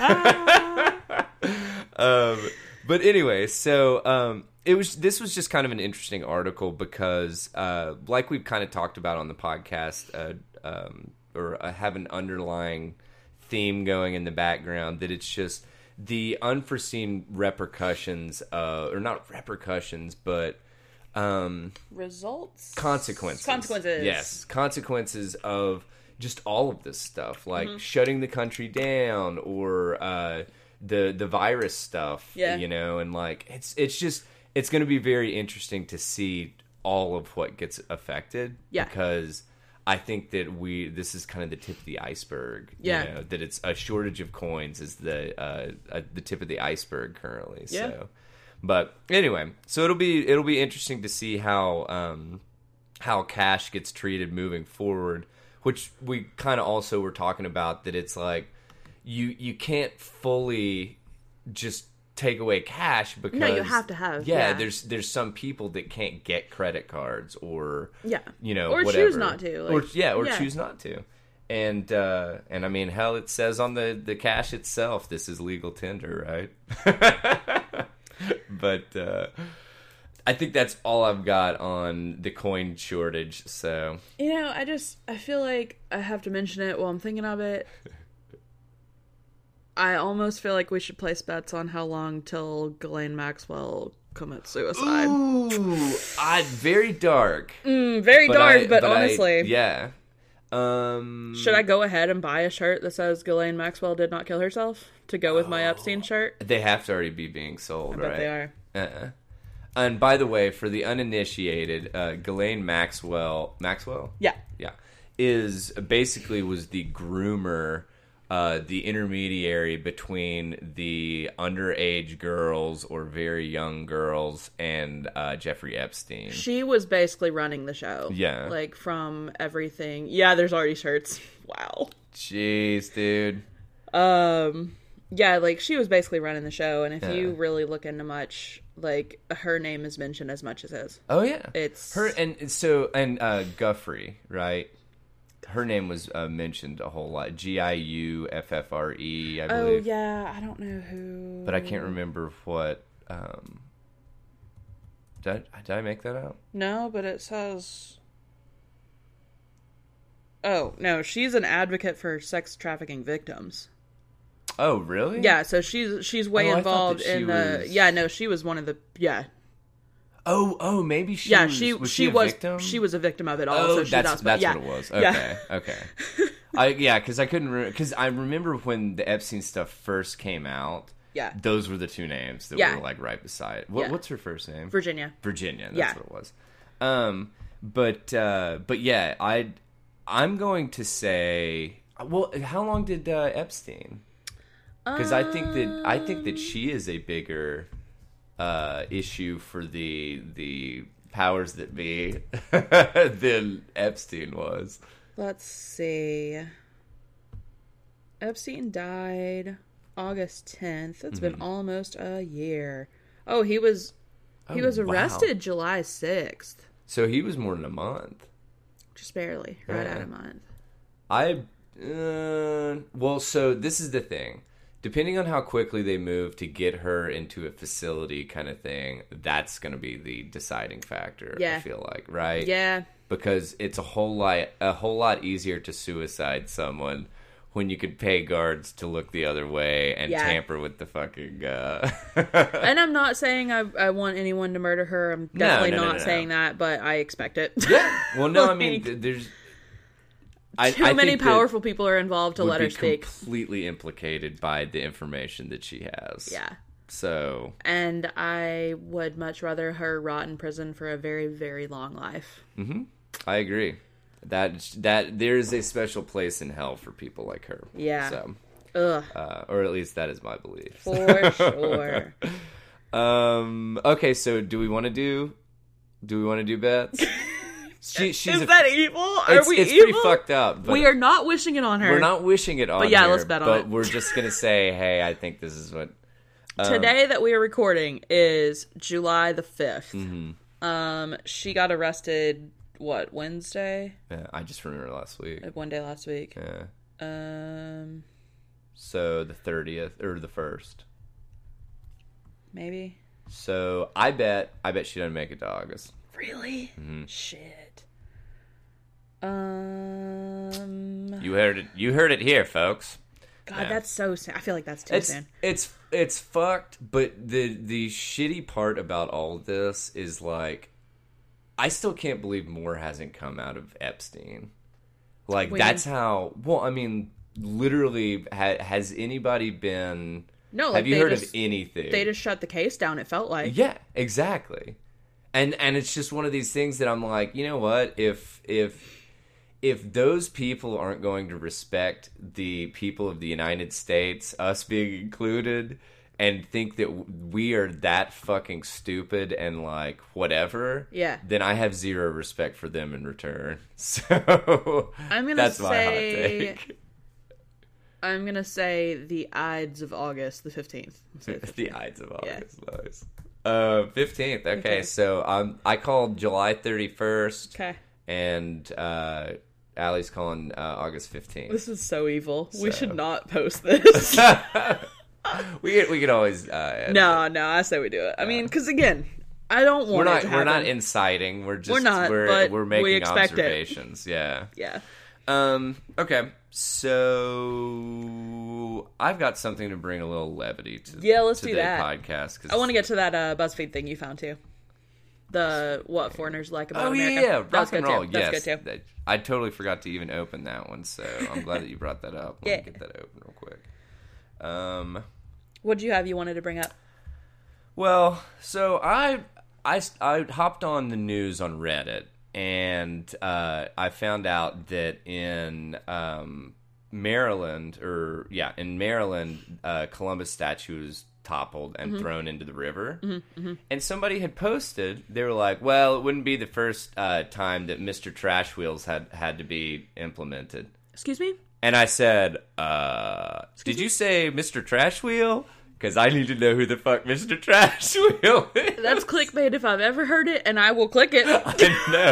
A: um, but anyway, so um, it was. This was just kind of an interesting article because, uh, like we've kind of talked about on the podcast, uh, um, or uh, have an underlying theme going in the background that it's just the unforeseen repercussions, uh, or not repercussions, but um,
B: results,
A: consequences,
B: consequences.
A: Yes, consequences of just all of this stuff, like
B: mm-hmm.
A: shutting the country down, or uh, the the virus stuff.
B: Yeah,
A: you know, and like it's it's just it's going to be very interesting to see all of what gets affected.
B: Yeah,
A: because I think that we this is kind of the tip of the iceberg.
B: Yeah,
A: you know, that it's a shortage of coins is the uh, uh, the tip of the iceberg currently.
B: Yeah.
A: So, but anyway, so it'll be it'll be interesting to see how um, how cash gets treated moving forward. Which we kind of also were talking about, that it's like you you can't fully just take away cash because
B: no, you have to have
A: yeah,
B: yeah.
A: there's there's some people that can't get credit cards or
B: yeah
A: you know
B: or
A: whatever.
B: choose not to like,
A: or yeah or
B: yeah.
A: choose not to and uh, and I mean hell, it says on the the cash itself, this is legal tender, right? But uh, I think that's all I've got on the coin shortage. So
B: you know, I just I feel like I have to mention it while I'm thinking of it. I almost feel like we should place bets on how long till Ghislaine Maxwell commits suicide.
A: Ooh, I very dark,
B: mm, very
A: but
B: dark,
A: I,
B: but,
A: but
B: honestly,
A: I, yeah. Um,
B: should I go ahead and buy a shirt that says Ghislaine Maxwell did not kill herself to go with my
A: oh,
B: Epstein shirt?
A: They have to already be being sold,
B: I
A: right?
B: bet they are.
A: Uh-uh. And by the way, for the uninitiated, uh, Ghislaine Maxwell, Maxwell,
B: yeah,
A: yeah, is basically was the groomer, uh, the intermediary between the underage girls or very young girls and uh, Jeffrey Epstein.
B: She was basically running the show.
A: Yeah,
B: like from everything. Yeah, there's already shirts. Wow.
A: Jeez, dude.
B: Um. Yeah, like, she was basically running the show, and if
A: yeah.
B: you really look into much, like, her name is mentioned as much as his.
A: Oh, yeah.
B: It's...
A: Her, and so, and uh, Guffrey, right? Her name was uh, mentioned a whole lot. G I U F F R E, I believe.
B: Oh, yeah, I don't know who...
A: But I can't remember what, um... Did I, did I make that out?
B: No, but it says... Oh, no, she's an advocate for sex trafficking victims.
A: Oh, really?
B: Yeah, so she's she's way
A: oh,
B: involved in the.
A: Was...
B: Yeah, no, she was one of the. Yeah.
A: Oh, oh, maybe she.
B: Yeah,
A: was,
B: she
A: was
B: she,
A: she a
B: was
A: victim?
B: she was a victim of it all.
A: Oh,
B: so she,
A: that's
B: that's,
A: that's
B: yeah.
A: what it was. Okay,
B: yeah.
A: okay. I yeah, because I couldn't because re- I remember when the Epstein stuff first came out.
B: Yeah,
A: those were the two names that
B: yeah.
A: were like right beside. What,
B: yeah.
A: What's her first name?
B: Virginia.
A: Virginia. That's
B: yeah.
A: what it was. Um, but uh, but yeah, I I'm going to say. Well, how long did uh, Epstein? Because I think that I think that she is a bigger uh, issue for the the powers that be than Epstein was.
B: Let's see. Epstein died August tenth. It's mm-hmm. been almost a year. Oh, he was he oh, was arrested wow. July sixth.
A: So he was more than a month.
B: Just barely, right yeah. at a month.
A: I uh, well, so this is the thing. Depending on how quickly they move to get her into a facility kind of thing, that's going to be the deciding factor,
B: yeah.
A: I feel like, right?
B: Yeah.
A: Because it's a whole lot a whole lot easier to suicide someone when you could pay guards to look the other way and yeah. tamper with the fucking... Uh...
B: And I'm not saying I, I want anyone to murder her. I'm definitely
A: no, no,
B: not
A: no, no,
B: saying
A: no.
B: that, but I expect it.
A: Yeah. Well, no,
B: like...
A: I mean, there's...
B: Too I, I many powerful people are involved to let her speak.
A: Completely implicated by the information that she has.
B: Yeah.
A: So.
B: And I would much rather her rot in prison for a very, very long life.
A: Mm-hmm. I agree. That that there is a special place in hell for people like her.
B: Yeah.
A: So.
B: Ugh.
A: Uh, or at least that is my belief.
B: For sure.
A: um. Okay. So, do we want to do Do we want to do bets? She, she's
B: Is
A: a,
B: that evil? Are
A: it's,
B: we
A: it's
B: evil?
A: pretty fucked up. But
B: We are not wishing it on her.
A: we're not wishing it on
B: But yeah,
A: her,
B: let's bet on
A: but
B: it.
A: we're just going to say, hey, I think this is what... Um,
B: Today that we are recording is July the fifth.
A: Mm-hmm.
B: Um, she got arrested, what, Wednesday?
A: Yeah, I just remember last week.
B: Like one day last week.
A: Yeah.
B: Um,
A: So the thirtieth, or the first.
B: maybe.
A: So I bet, I bet she doesn't make it to August.
B: Really?
A: Mm-hmm.
B: Shit. Um.
A: You heard it. You heard it here, folks.
B: God,
A: Yeah.
B: that's so soon. I feel like that's too
A: It's
B: soon.
A: it's it's fucked. But the the shitty part about all of this is like, I still can't believe more hasn't come out of Epstein. Like
B: Wait.
A: that's how. Well, I mean, literally, ha, has anybody been?
B: No, like
A: have you
B: they
A: heard
B: just-
A: of anything?
B: They just shut the case down. It felt like.
A: Yeah, exactly. And and it's just one of these things that I'm like, you know what? If if if those people aren't going to respect the people of the United States, us being included, and think that we are that fucking stupid and like whatever,
B: Yeah.
A: then I have zero respect for them in return. So
B: I'm gonna
A: that's my hot
B: say-
A: take.
B: I'm gonna say the Ides of August, the fifteenth.
A: The Ides of
B: Yeah.
A: August, nice. Uh, fifteenth. Okay,
B: Okay.
A: so um, I called July thirty-first,
B: Okay.
A: and uh, Allie's calling uh, August fifteenth.
B: This is so evil. We
A: So.
B: should not post this.
A: we could, we could always uh, edit
B: no,
A: it.
B: no, I say we do it. I mean, because again, I don't want
A: We're
B: it
A: not
B: to
A: we're
B: happen.
A: not inciting. We're just
B: We're not,
A: we're,
B: but
A: we're
B: we
A: making
B: expect it.
A: observations. Yeah.
B: Yeah.
A: Um. Okay. So I've got something to bring a little levity to.
B: Yeah, let's
A: to
B: do
A: the
B: that.
A: podcast. Cause
B: I want to get to that uh, BuzzFeed thing you found too. The what foreigners like about
A: Oh
B: America.
A: yeah, yeah,
B: That's
A: rock
B: good
A: and roll.
B: too.
A: Yes,
B: That's good too.
A: That- I totally forgot to even open that one, so I'm glad that you brought that up. Let
B: Yeah.
A: me get that open real quick. Um,
B: What'd you have you wanted to bring up?
A: well, so I I I hopped on the news on Reddit, and uh, I found out that in um, Maryland, or yeah, in Maryland, uh, Columbus statue was toppled and
B: Mm-hmm.
A: thrown into the river. And somebody had posted, they were like, well, it wouldn't be the first uh, time that Mister Trash Wheels had, had to be implemented.
B: Excuse me?
A: And I said, uh, did you say Mister Trash Wheel? Because I need to know who the fuck Mister Trash Wheel is.
B: That's clickbait if I've ever heard it, and I will click it.
A: I know.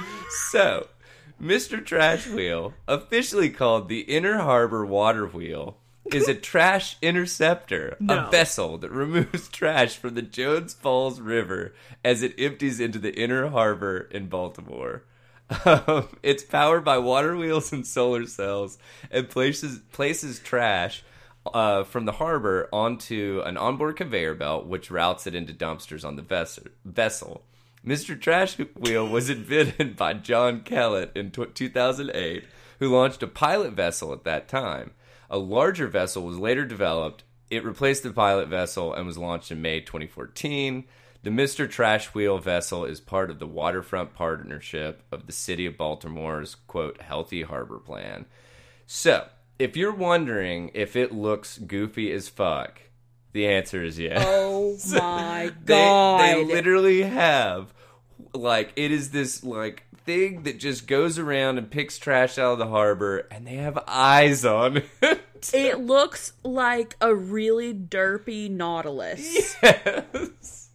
A: So, Mister Trash Wheel, officially called the Inner Harbor Water Wheel, is a trash interceptor,
B: No.
A: a vessel that removes trash from the Jones Falls River as it empties into the Inner Harbor in Baltimore. Um, it's powered by water wheels and solar cells, and places places trash uh, from the harbor onto an onboard conveyor belt, which routes it into dumpsters on the ves- vessel. Mister Trash Wheel was invented by John Kellett in t- two thousand eight, who launched a pilot vessel at that time. A larger vessel was later developed. It replaced the pilot vessel and was launched in May twenty fourteen. The Mister Trash Wheel vessel is part of the waterfront partnership of the City of Baltimore's, quote, Healthy Harbor Plan. So, if you're wondering if it looks goofy as fuck, the answer is yes.
B: Oh my
A: They,
B: god.
A: they literally have, like, it is this, like, thing that just goes around and picks trash out of the harbor, and they have eyes on it.
B: It looks like a really derpy Nautilus.
A: Yes.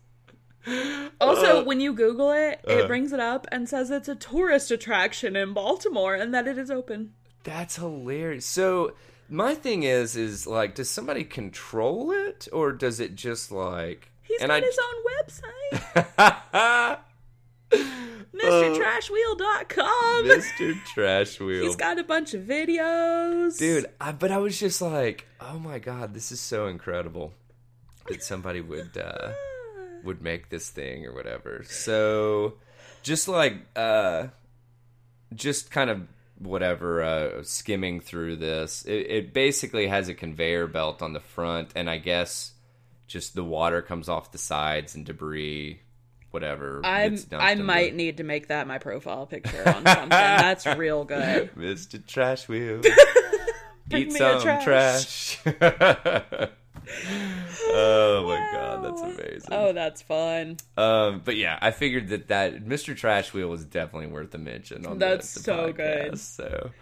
B: Also,
A: Uh,
B: when you Google it, it
A: uh.
B: brings it up and says it's a tourist attraction in Baltimore and that it is open.
A: That's hilarious. So, my thing is, is, like, does somebody control it, or does it just, like...
B: He's
A: and
B: got
A: I-
B: his own website, Mister Trash Wheel dot com.
A: Mister Trash Wheel.
B: He's got a bunch of videos.
A: Dude, I, but I was just like, oh my god, this is so incredible that somebody would uh, would make this thing or whatever. So, just like, uh, just kind of whatever, uh, skimming through this, it, it basically has a conveyor belt on the front, and I guess just the water comes off the sides and debris. Whatever.
B: I'm,
A: gets dumped
B: I
A: in
B: might
A: the-
B: need to make that my profile picture on something. That's real good.
A: Mister Trash Wheel.
B: Bring
A: Eat
B: me a
A: some
B: trash.
A: trash. Oh my god, That's amazing.
B: Oh, that's fun.
A: Um, but yeah, I figured that that Mister Trash Wheel was definitely worth a mention on
B: That's
A: the, the
B: so
A: podcast,
B: good.
A: So,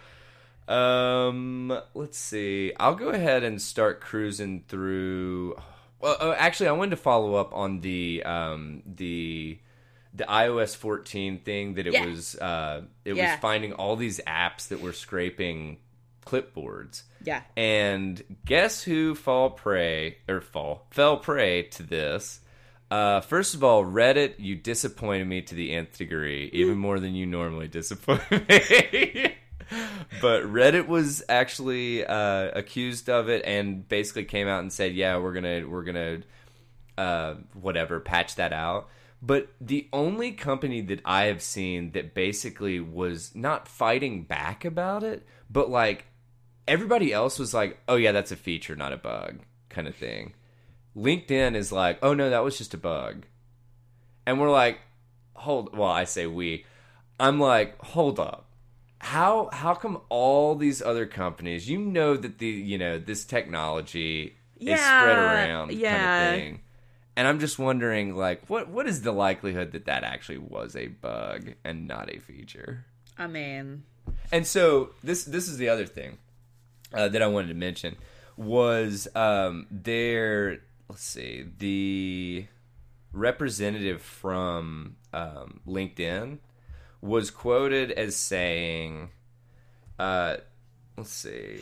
A: um, let's see. I'll go ahead and start cruising through. Well, oh, actually, I wanted to follow up on the um the the iOS fourteen thing that it
B: Yeah.
A: was uh it
B: Yeah.
A: was finding all these apps that were scraping clipboards.
B: Yeah.
A: And guess who fall prey or fall fell prey to this? Uh, first of all, Reddit, you disappointed me to the nth degree, even more than you normally disappoint me. But Reddit was actually uh, accused of it and basically came out and said, "Yeah, we're gonna we're gonna uh, whatever patch that out." But the only company that I have seen that basically was not fighting back about it, but like everybody else was like, "Oh yeah, that's a feature, not a bug," kind of thing. LinkedIn is like, "Oh no, that was just a bug," and we're like, "Hold." Well, I say we. I'm like, "Hold up." How how come all these other companies, you know that the you know this technology
B: Yeah,
A: is spread around
B: yeah.
A: kind of thing, and I'm just wondering like what what is the likelihood that that actually was a bug and not a feature?
B: I mean,
A: And so this this is the other thing uh, that I wanted to mention was um, their let's see the representative from um, LinkedIn was quoted as saying, uh, let's see.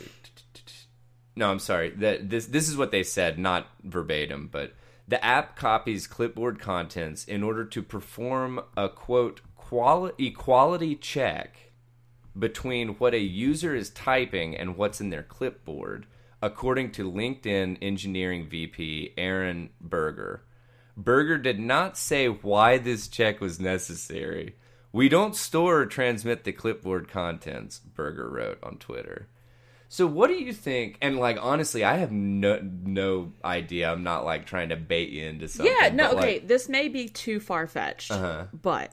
A: No, I'm sorry. That this this is what they said, not verbatim, but the app copies clipboard contents in order to perform a quote quali- equality check between what a user is typing and what's in their clipboard, according to LinkedIn engineering V P Aaron Berger. Berger did not say why this check was necessary. "We don't store or transmit the clipboard contents," Berger wrote on Twitter. So what do you think? And like honestly, I have no no idea. I'm not like trying to bait you into something.
B: yeah, no,
A: but,
B: okay,
A: like,
B: this may be too far-fetched,
A: Uh-huh.
B: but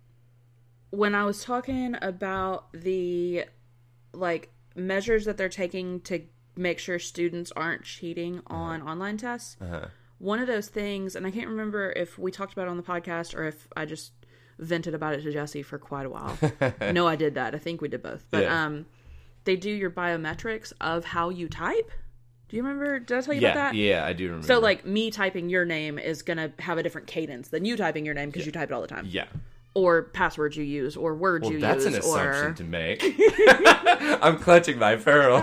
B: when I was talking about the, like, measures that they're taking to make sure students aren't cheating on uh-huh. online tests,
A: Uh-huh.
B: one of those things, and I can't remember if we talked about it on the podcast or if I just vented about it to Jesse for quite a while. No, I did that. I think we did both. But
A: Yeah.
B: um, they do your biometrics of how you type. Do you remember? Did I tell you
A: yeah,
B: about that?
A: Yeah, I do remember.
B: So, like, me typing your name is going to have a different cadence than you typing your name because
A: Yeah.
B: you type it all the time.
A: Yeah.
B: Or passwords you use, or words
A: Well,
B: you
A: that's
B: use.
A: an assumption
B: or...
A: to make. I'm clutching my pearls.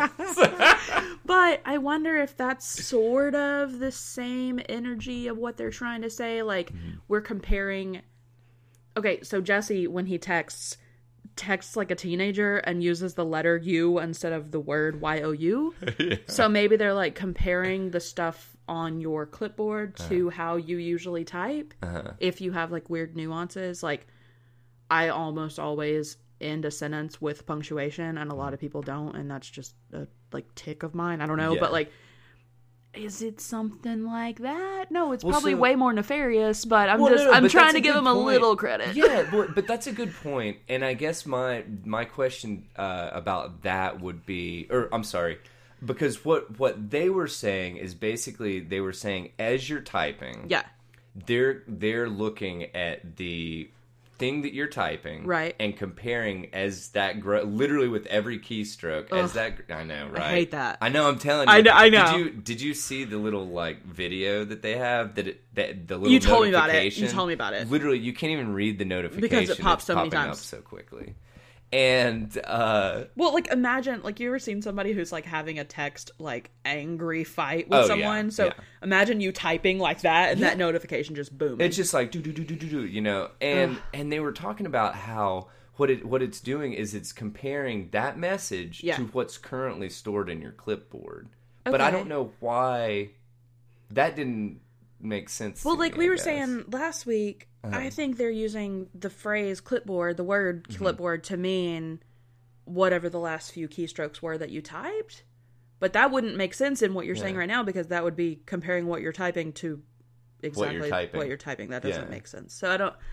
B: But I wonder if that's sort of the same energy of what they're trying to say. Like, mm-hmm. we're comparing... Okay, so Jesse, when he texts, texts like a teenager and uses the letter U instead of the word Y O U. Yeah. So maybe they're, like, comparing the stuff on your clipboard to uh-huh. how you usually type. Uh-huh. If you have, like, weird nuances. Like, I almost always end a sentence with punctuation, and a lot of people don't, and that's just a, like, tick of mine. I don't know, yeah. but, like, is it something like that? No, it's well, probably so, way more nefarious, but I'm well, just, no, no, I'm trying to give them point. a little credit.
A: Yeah, but, but that's a good point, and I guess my my question uh, about that would be, or I'm sorry, because what, what they were saying is basically, they were saying, as you're typing,
B: yeah,
A: they're they're looking at the thing that you're typing,
B: right,
A: and comparing as that grow literally with every keystroke. Ugh, as that I know, right?
B: I hate that.
A: I know. I'm telling you.
B: I know. I know.
A: Did you did you see the little like video that they have that it, that the little
B: you told me about it? You told me about it.
A: Literally, you can't even read the notification
B: because it pops
A: it's
B: so many
A: popping
B: times
A: up so quickly. And uh
B: well, like, imagine, like, you ever seen somebody who's like having a text like angry fight with oh, someone?
A: Yeah,
B: so
A: yeah.
B: imagine you typing like that, and yeah. that notification just boom.
A: It's just like do do do do do do, you know. And and they were talking about how what it what it's doing is it's comparing that message
B: yeah.
A: to what's currently stored in your clipboard.
B: Okay.
A: But I don't know why that didn't make sense.
B: Well,
A: to
B: like
A: me,
B: we
A: I
B: were
A: guess.
B: saying last week, uh-huh. I think they're using the phrase clipboard, the word mm-hmm. clipboard, to mean whatever the last few keystrokes were that you typed. But that wouldn't make sense in what you're yeah. saying right now, because that would be comparing what you're typing to exactly
A: what you're typing.
B: What you're typing. That doesn't
A: yeah.
B: make sense. So I don't...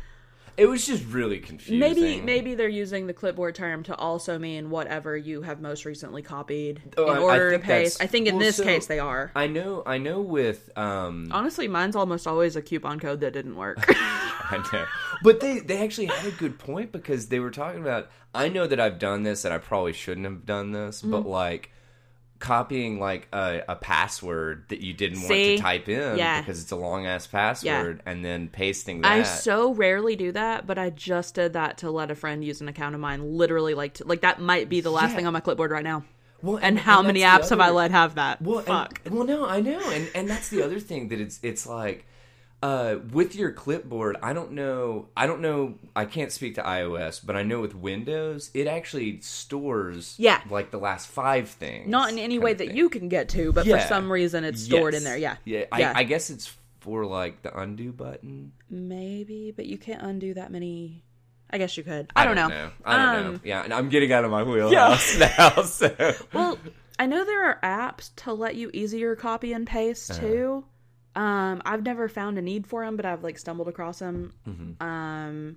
A: It was just really confusing.
B: Maybe maybe they're using the clipboard term to also mean whatever you have most recently copied
A: Oh,
B: in
A: I- I
B: order
A: think
B: to paste.
A: that's-
B: I think in
A: well,
B: this
A: so-
B: case they are.
A: I know. I know. With um,
B: Honestly, mine's almost always a coupon code that didn't work.
A: I know, but they they actually had a good point because they were talking about. I know that I've done this, and I probably shouldn't have done this,
B: Mm-hmm.
A: but like. Copying like a, a password that you didn't want
B: See?
A: to type in
B: Yeah.
A: because it's a long ass password, and then pasting that.
B: I so rarely do that, but I just did that to let a friend use an account of mine. Literally, like to, like that might be the last
A: Yeah.
B: thing on my clipboard right now.
A: well,
B: And, how many
A: that's
B: apps
A: the
B: have I
A: other-
B: let have that?
A: Well,
B: Fuck.
A: And, well, no, I know, and and that's the other thing that it's it's like uh, with your clipboard. I don't know. I don't know. I can't speak to iOS, but I know with Windows, it actually stores
B: Yeah.
A: like the last five things.
B: Not in any
A: kind
B: way
A: of
B: that
A: thing.
B: you can get to, but
A: Yeah.
B: for some reason it's stored
A: Yes.
B: in there. Yeah.
A: yeah. I,
B: Yeah.
A: I guess it's for like the undo button.
B: Maybe, but you can't undo that many. I guess you could. I, don't know.
A: I don't know.
B: Um,
A: Yeah, and I'm getting out of my wheelhouse now. So
B: Well, I know there are apps to let you easier copy and paste
A: Uh-huh.
B: too. Um, I've never found a need for them, but I've like stumbled across them.
A: Mm-hmm.
B: Um,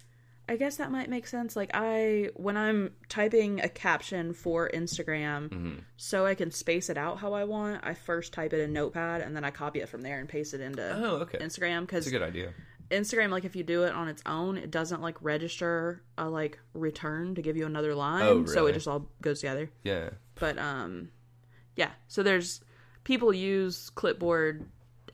B: I guess that might make sense. Like I, when I'm typing a caption for Instagram,
A: Mm-hmm.
B: so I can space it out how I want, I first type it in Notepad and then I copy it from there and paste it into
A: oh, okay,
B: Instagram. Because
A: that's a good idea.
B: Instagram, like if you do it on its own, it doesn't like register a like return to give you another line.
A: Oh,
B: So it
A: really?
B: just all goes together.
A: Yeah.
B: But um, yeah. So there's people use clipboard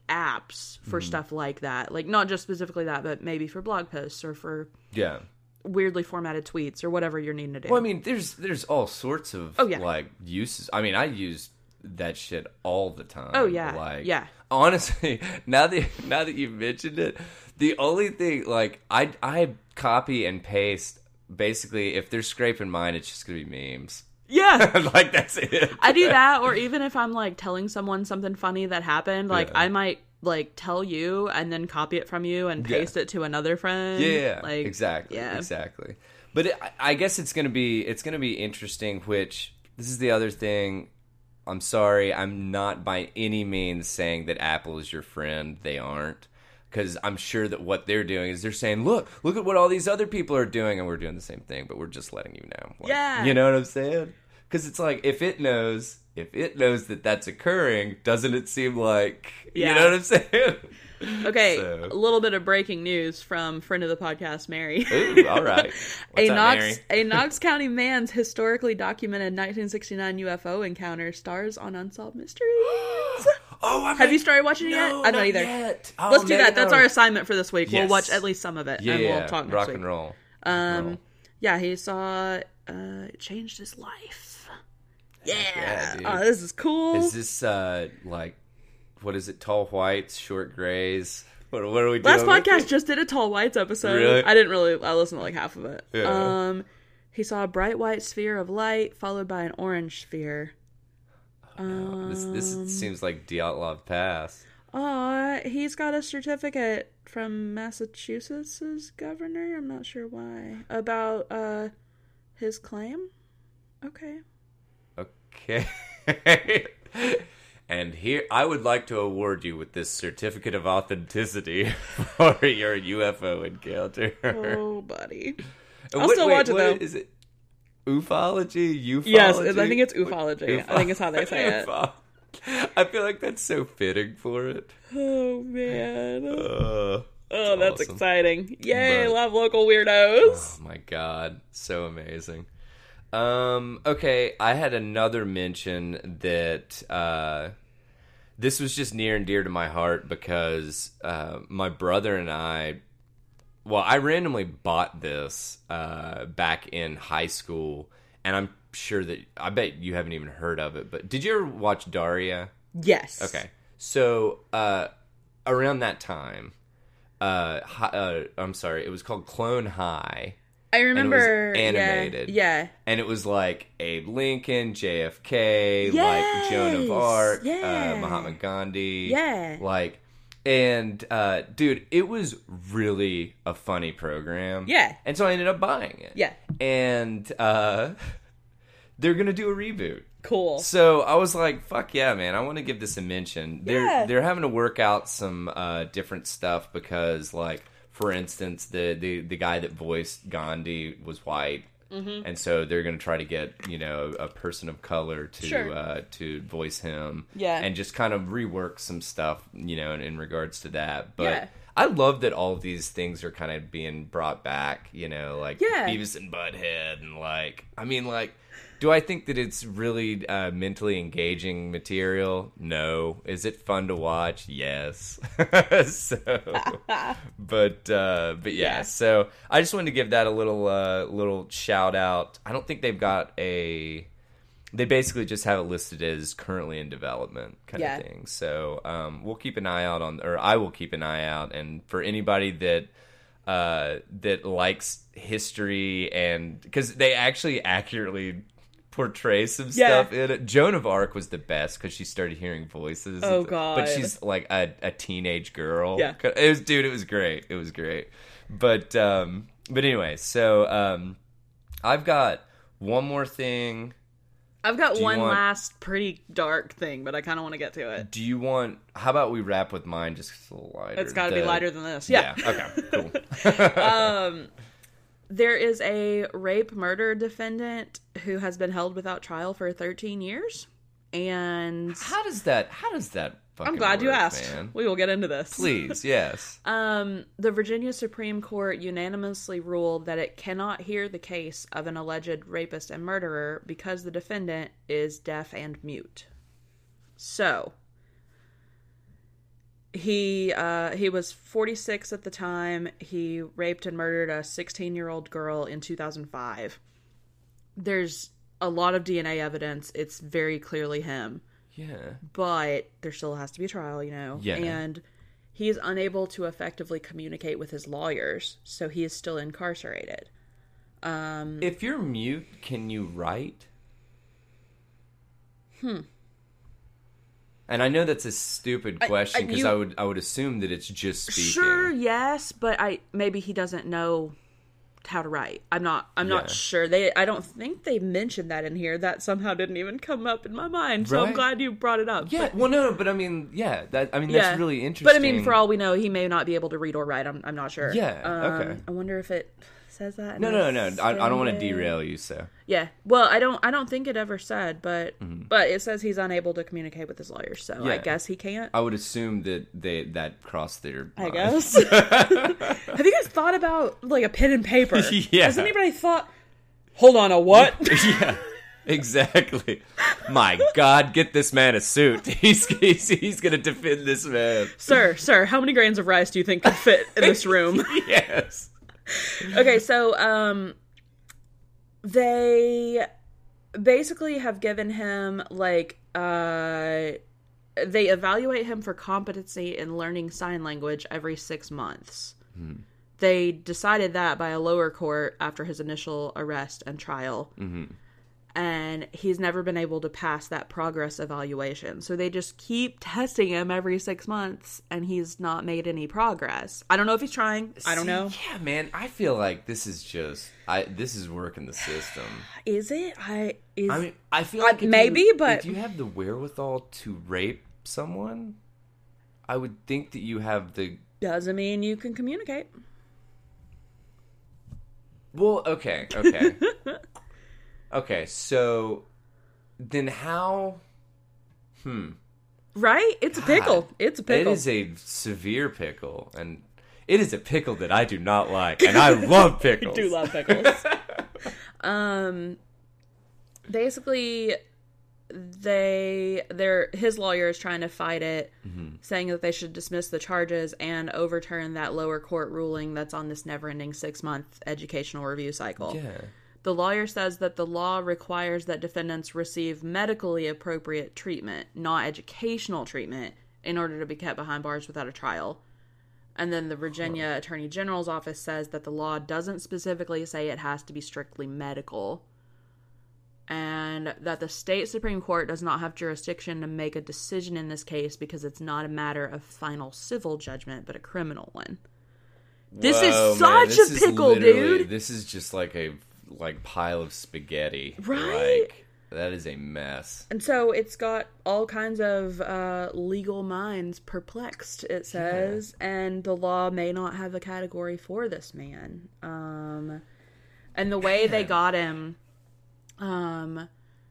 B: apps for
A: Mm-hmm.
B: stuff like that, like not just specifically that, but maybe for blog posts or for
A: Yeah.
B: weirdly formatted tweets or whatever you're needing to do.
A: Well, I mean, there's there's all sorts of
B: Oh, yeah.
A: like uses. I mean, I use that shit all the time.
B: Oh, yeah.
A: like
B: Yeah.
A: Honestly, now that now that you've mentioned it, the only thing like I I copy and paste basically if they're scraping mine, it's just gonna be memes.
B: yeah.
A: Like that's it.
B: I do that, or even if I'm like telling someone something funny that happened, like
A: Yeah.
B: I might like tell you and then copy it from you and
A: Yeah.
B: paste it to another friend.
A: Yeah,
B: like
A: exactly,
B: yeah.
A: exactly. But it, I- I guess it's gonna be it's gonna be interesting. Which this is the other thing. I'm sorry, I'm not by any means saying that Apple is your friend. They aren't, because I'm sure that what they're doing is they're saying, "Look, look at what all these other people are doing, and we're doing the same thing." But we're just letting you know. Like,
B: Yeah.
A: you know what I'm saying? Because it's like if it knows, if it knows that that's occurring, doesn't it seem like
B: Yeah.
A: you know what I'm saying?
B: Okay,
A: So-
B: a little bit of breaking news from friend of the podcast, Mary.
A: Ooh, all right.
B: a
A: What's up,
B: Knox
A: Mary?
B: a Knox County man's historically documented nineteen sixty-nine U F O encounter stars on Unsolved Mysteries.
A: Oh, I
B: Have you started watching it yet?
A: No,
B: I'm not
A: not
B: either.
A: yet. Oh,
B: Let's do
A: maybe
B: that. That's
A: no.
B: our assignment for this week. We'll
A: Yes.
B: watch at least some of it,
A: Yeah,
B: and we'll talk next
A: rock
B: week.
A: and roll.
B: Um,
A: roll.
B: yeah, he saw uh, it changed his life. Yeah,
A: Yeah, dude.
B: oh, this is cool.
A: Is this uh like what is it? Tall whites, short grays. What, what are we doing?
B: Last podcast just did a Tall Whites episode.
A: Really?
B: I didn't really. I listened to like half of it.
A: Yeah.
B: Um, he saw a bright white sphere of light followed by an orange sphere.
A: Oh, this this seems like Dyatlov Pass.
B: Aw, he's got a certificate from Massachusetts' governor. I'm not sure why about uh his claim. Okay.
A: Okay. And here, I would like to award you with this certificate of authenticity for your U F O encounter.
B: Oh, buddy.
A: Uh,
B: I'll
A: what-
B: still
A: wait,
B: watch it,
A: what
B: though.
A: Is it ufology? Ufology?
B: Yes, I think it's ufology. I think it's how they say it.
A: Ufo- I feel like that's so fitting for it.
B: Oh man.
A: Uh,
B: Oh, that's
A: awesome.
B: exciting. Yay,
A: But-
B: love local weirdos.
A: Oh my god, so amazing. Um, okay, I had another mention that uh, this was just near and dear to my heart because uh, my brother and I, well, I randomly bought this uh, back in high school, and I'm sure that, I bet you haven't even heard of it, but did you ever watch Daria?
B: Yes.
A: Okay, so uh, around that time, uh, hi, uh, I'm sorry, it was called Clone High.
B: I remember.
A: And it was animated.
B: Yeah.
A: And it was like Abe Lincoln, J F K,
B: Yes!
A: like Joan of Arc,
B: Yeah.
A: uh, Mahatma Gandhi.
B: Yeah.
A: Like, and, uh, dude, it was really a funny program.
B: Yeah.
A: And so I ended up buying it.
B: Yeah.
A: And, uh, they're going to do a reboot.
B: Cool.
A: So I was like, "Fuck yeah, man! I want to give this a mention." They're
B: Yeah.
A: they're having to work out some uh, different stuff because, like, for instance, the, the, the guy that voiced Gandhi was white. Mm-hmm. And so they're going to try to get, you know, a person of color to
B: sure.
A: uh, to voice him.
B: Yeah.
A: And just kind of rework some stuff, you know, in, in regards to that. But
B: yeah.
A: I love that all of these things are kind of being brought back, you know, like
B: yeah.
A: Beavis and Butthead. And like, I mean, like, do I think that it's really uh, mentally engaging material? No. Is it fun to watch? Yes. so, but uh, but yeah. yeah. So I just wanted to give that a little uh, little shout out. I don't think they've got a. They basically just have it listed as currently in development kind yeah. of thing. So um, we'll keep an eye out on, or I will keep an eye out, and for anybody that. Uh, that likes history and because they actually accurately portray some yeah. stuff in it. Joan of Arc was the best because she started hearing voices.
B: Oh god!
A: But she's like a, a teenage girl.
B: Yeah,
A: it was dude. It was great. It was great. But um, but anyway, so um, I've got one more thing.
B: I've got one want, last pretty dark thing, but I kind of want to get to it.
A: Do you want... How about we wrap with mine just a little lighter?
B: It's got to be lighter than this. Yeah.
A: yeah. Okay, cool.
B: um, there is a rape murder defendant who has been held without trial for thirteen years. And...
A: How does that... How does that fucking
B: I'm glad
A: work,
B: you asked.
A: Man?
B: We will get into this.
A: Please, yes.
B: um, the Virginia Supreme Court unanimously ruled that it cannot hear the case of an alleged rapist and murderer because the defendant is deaf and mute. So, he uh, he was forty-six at the time. He raped and murdered a sixteen-year-old girl in two thousand five. There's a lot of D N A evidence. It's very clearly him.
A: Yeah.
B: But there still has to be a trial, you know.
A: Yeah.
B: And he is unable to effectively communicate with his lawyers, so he is still incarcerated. Um,
A: if you're mute, can you write?
B: Hmm.
A: And I know that's a stupid question because I, I, I would I would assume that it's just speaking.
B: Sure, yes, but I maybe he doesn't know how to write. I'm not I'm
A: yeah.
B: not sure. They I don't think they mentioned that in here. That somehow didn't even come up in my mind. So
A: right.
B: I'm glad you brought it up.
A: Yeah.
B: But,
A: well no, but I mean, yeah, that I mean
B: yeah.
A: that's really interesting.
B: But I mean, for all we know, he may not be able to read or write. I'm I'm not sure.
A: Yeah.
B: Um,
A: okay.
B: I wonder if it says that.
A: No, no, no. I, I don't want to derail you, so.
B: Yeah. Well, I don't I don't think it ever said, but
A: mm-hmm.
B: but it says he's unable to communicate with his lawyers, so
A: yeah.
B: I guess he can't.
A: I would assume that they that crossed their
B: I
A: mind.
B: guess. Have you guys thought about like a pen and paper?
A: Yeah.
B: Has anybody thought hold on, a what?
A: Yeah. Exactly. My God, get this man a suit. He's he's, he's going to defend this man.
B: Sir, sir, how many grains of rice do you think could fit in this room?
A: Yes.
B: Okay, so um they basically have given him like uh they evaluate him for competency in learning sign language every six months. Hmm. They decided that by a lower court after his initial arrest and trial. Mm-hmm. And he's never been able to pass that progress evaluation. So they just keep testing him every six months, and he's not made any progress. I don't know if he's trying. I don't
A: See,
B: know.
A: Yeah, man. I feel like this is just... I This is working the system.
B: Is it? I is,
A: I mean, I feel like...
B: Uh, maybe,
A: you,
B: but...
A: If you have the wherewithal to rape someone, I would think that you have the...
B: Doesn't mean you can communicate.
A: Well, okay, okay. Okay, so then how... Hmm.
B: Right? It's
A: God,
B: a pickle. It's a pickle.
A: It is a severe pickle, and it is a pickle that I do not like, and I love pickles.
B: I do love pickles. um, basically, they, they're, his lawyer is trying to fight it, mm-hmm. saying that they should dismiss the charges and overturn that lower court ruling that's on this never-ending six-month educational review cycle.
A: Yeah.
B: The lawyer says that the law requires that defendants receive medically appropriate treatment, not educational treatment, in order to be kept behind bars without a trial. And then the Virginia huh. Attorney General's office says that the law doesn't specifically say it has to be strictly medical. And that the state Supreme Court does not have jurisdiction to make a decision in this case because it's not a matter of final civil judgment, but a criminal one.
A: Whoa,
B: this is
A: man,
B: such
A: this
B: a
A: is
B: pickle, dude!
A: This is just like a... like pile of spaghetti,
B: right?
A: Like, That is a mess.
B: And so it's got all kinds of uh, legal minds perplexed, it says, yeah. and the law may not have a category for this man. Um, and the way they got him, um,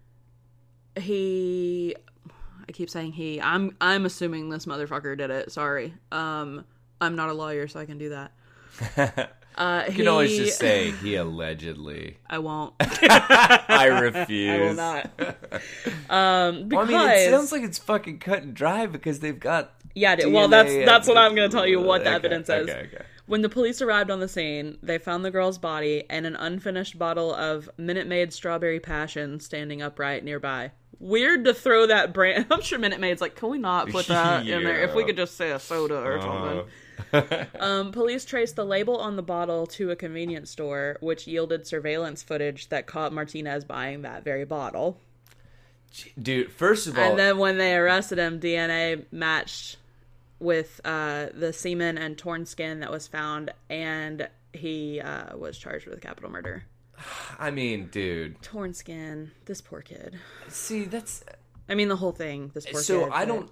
B: he, I keep saying he, I'm, I'm assuming this motherfucker did it. Sorry. Um, I'm not a lawyer, so I can do that. Uh,
A: you
B: he,
A: can always just say he allegedly.
B: I won't.
A: I refuse.
B: I will not. Um, because
A: well, I mean, it sounds like it's fucking cut and dry because they've got.
B: Yeah, D N A well, that's that's what I'm going to tell you. What the
A: okay,
B: evidence is.
A: Okay, okay.
B: When the police arrived on the scene, they found the girl's body and an unfinished bottle of Minute Maid Strawberry Passion standing upright nearby. Weird to throw that brand. I'm sure Minute Maid's like, can we not put that
A: yeah.
B: in there? If we could just say a soda or uh. something. um, police traced the label on the bottle to a convenience store, which yielded surveillance footage that caught Martinez buying that very bottle.
A: Dude, first of all...
B: And then when they arrested him, D N A matched with uh, the semen and torn skin that was found, and he uh, was charged with capital murder.
A: I mean, dude.
B: Torn skin. This poor kid.
A: See, that's...
B: I mean, the whole thing. This poor
A: so
B: kid.
A: So I don't...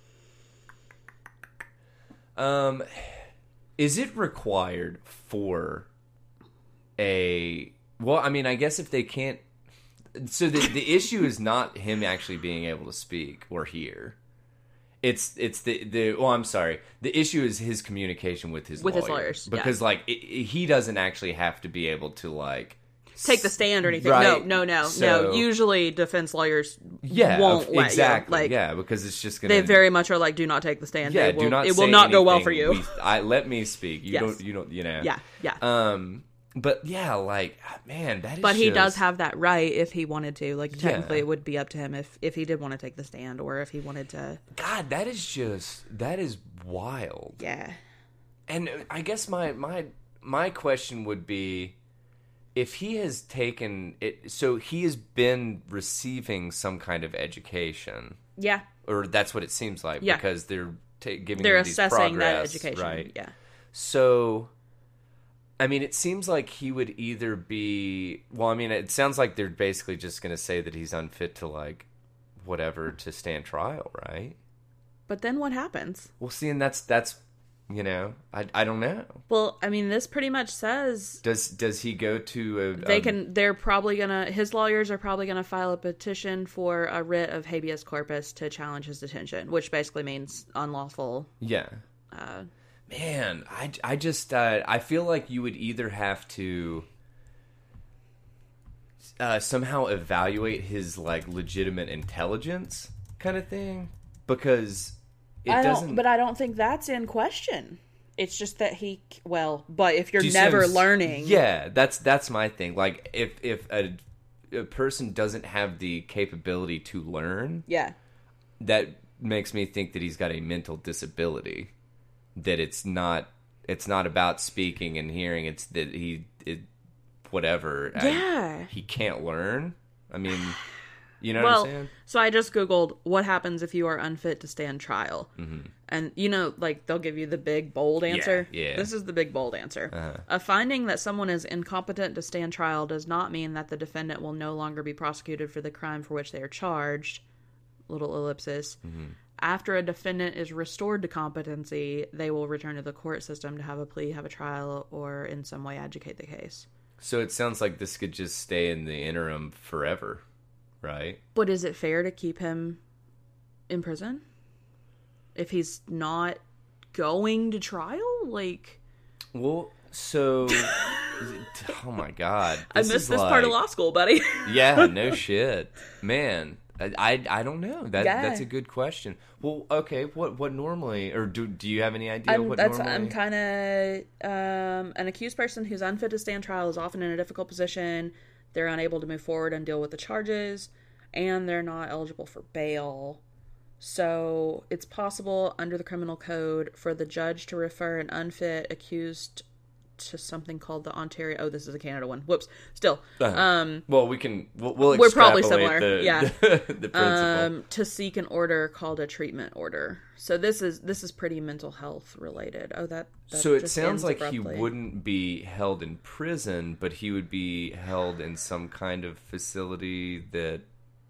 A: Um, is it required for a... Well, I mean, I guess if they can't... So the the issue is not him actually being able to speak or hear. It's it's the the. Well, I'm sorry. The issue is his communication with his
B: with
A: lawyer.
B: his lawyers
A: because
B: yeah.
A: like it, it, he doesn't actually have to be able to like
B: take the stand or anything.
A: Right?
B: No, no, no,
A: so,
B: no. Usually, defense lawyers
A: yeah,
B: won't let
A: exactly.
B: you. Like,
A: yeah, because it's just gonna.
B: They very much are like, do not take the stand.
A: Yeah,
B: they will,
A: do not.
B: It will not go well for you.
A: We, I let me speak. You
B: yes.
A: don't. You don't. You know.
B: Yeah, yeah.
A: Um. But yeah, like, man, that is
B: But he
A: just...
B: does have that right if he wanted to. Like, technically,
A: yeah.
B: it would be up to him if, if he did want to take the stand or if he wanted to...
A: God, that is just... That is wild.
B: Yeah.
A: And I guess my my my question would be, if he has taken it... So he has been receiving some kind of education.
B: Yeah.
A: Or that's what it seems like.
B: Yeah.
A: Because they're ta- giving
B: they're
A: him these
B: assessing
A: progress,
B: that education.
A: Right?
B: Yeah.
A: So... I mean, it seems like he would either be... Well, I mean, it sounds like they're basically just going to say that he's unfit to, like, whatever, to stand trial, right?
B: But then what happens?
A: Well, see, and that's, that's you know, I, I don't know.
B: Well, I mean, this pretty much says...
A: Does does he go to a...
B: They
A: a,
B: can... They're probably going to... His lawyers are probably going to file a petition for a writ of habeas corpus to challenge his detention, which basically means unlawful...
A: Yeah.
B: Uh...
A: Man, I, I just, uh, I feel like you would either have to uh, somehow evaluate his, like, legitimate intelligence kind of thing, because it
B: I
A: doesn't...
B: Don't, but I don't think that's in question. It's just that he, well, but if you're
A: you
B: never
A: sense,
B: learning...
A: Yeah, that's that's my thing. Like, if, if a, a person doesn't have the capability to learn,
B: yeah,
A: that makes me think that he's got a mental disability. That it's not it's not about speaking and hearing, it's that he it, whatever
B: yeah
A: I, he can't learn. I mean, you know
B: well,
A: what I'm saying?
B: So I just googled what happens if you are unfit to stand trial. Mm-hmm. And you know, like, they'll give you the big bold answer.
A: Yeah, yeah.
B: This is the big bold answer. Uh-huh. A finding that someone is incompetent to stand trial does not mean that the defendant will no longer be prosecuted for the crime for which they are charged. Little ellipsis. Mm-hmm. After a defendant is restored to competency, they will return to the court system to have a plea, have a trial, or in some way educate the case.
A: So it sounds like this could just stay in the interim forever, right?
B: But is it fair to keep him in prison if he's not going to trial? Like,
A: well, so oh my god,
B: I missed this like... part of law school, buddy.
A: Yeah, no shit, man. I, I, I don't know. That
B: yeah.
A: That's a good question. Well, okay, what what normally, or do do you have any idea
B: I'm,
A: what
B: that's,
A: normally?
B: I'm kind of um, an accused person who's unfit to stand trial is often in a difficult position. They're unable to move forward and deal with the charges, and they're not eligible for bail. So it's possible under the criminal code for the judge to refer an unfit accused to something called the Ontario. Oh, this is a Canada one. Whoops. Still,
A: uh-huh.
B: um,
A: well, we can. We'll, we'll
B: we're probably similar.
A: The,
B: yeah,
A: the, the principle.
B: Um, to seek an order called a treatment order. So this is this is pretty mental health related. Oh, that. that
A: so it
B: just
A: sounds
B: ends
A: like
B: abruptly.
A: He wouldn't be held in prison, but he would be held in some kind of facility that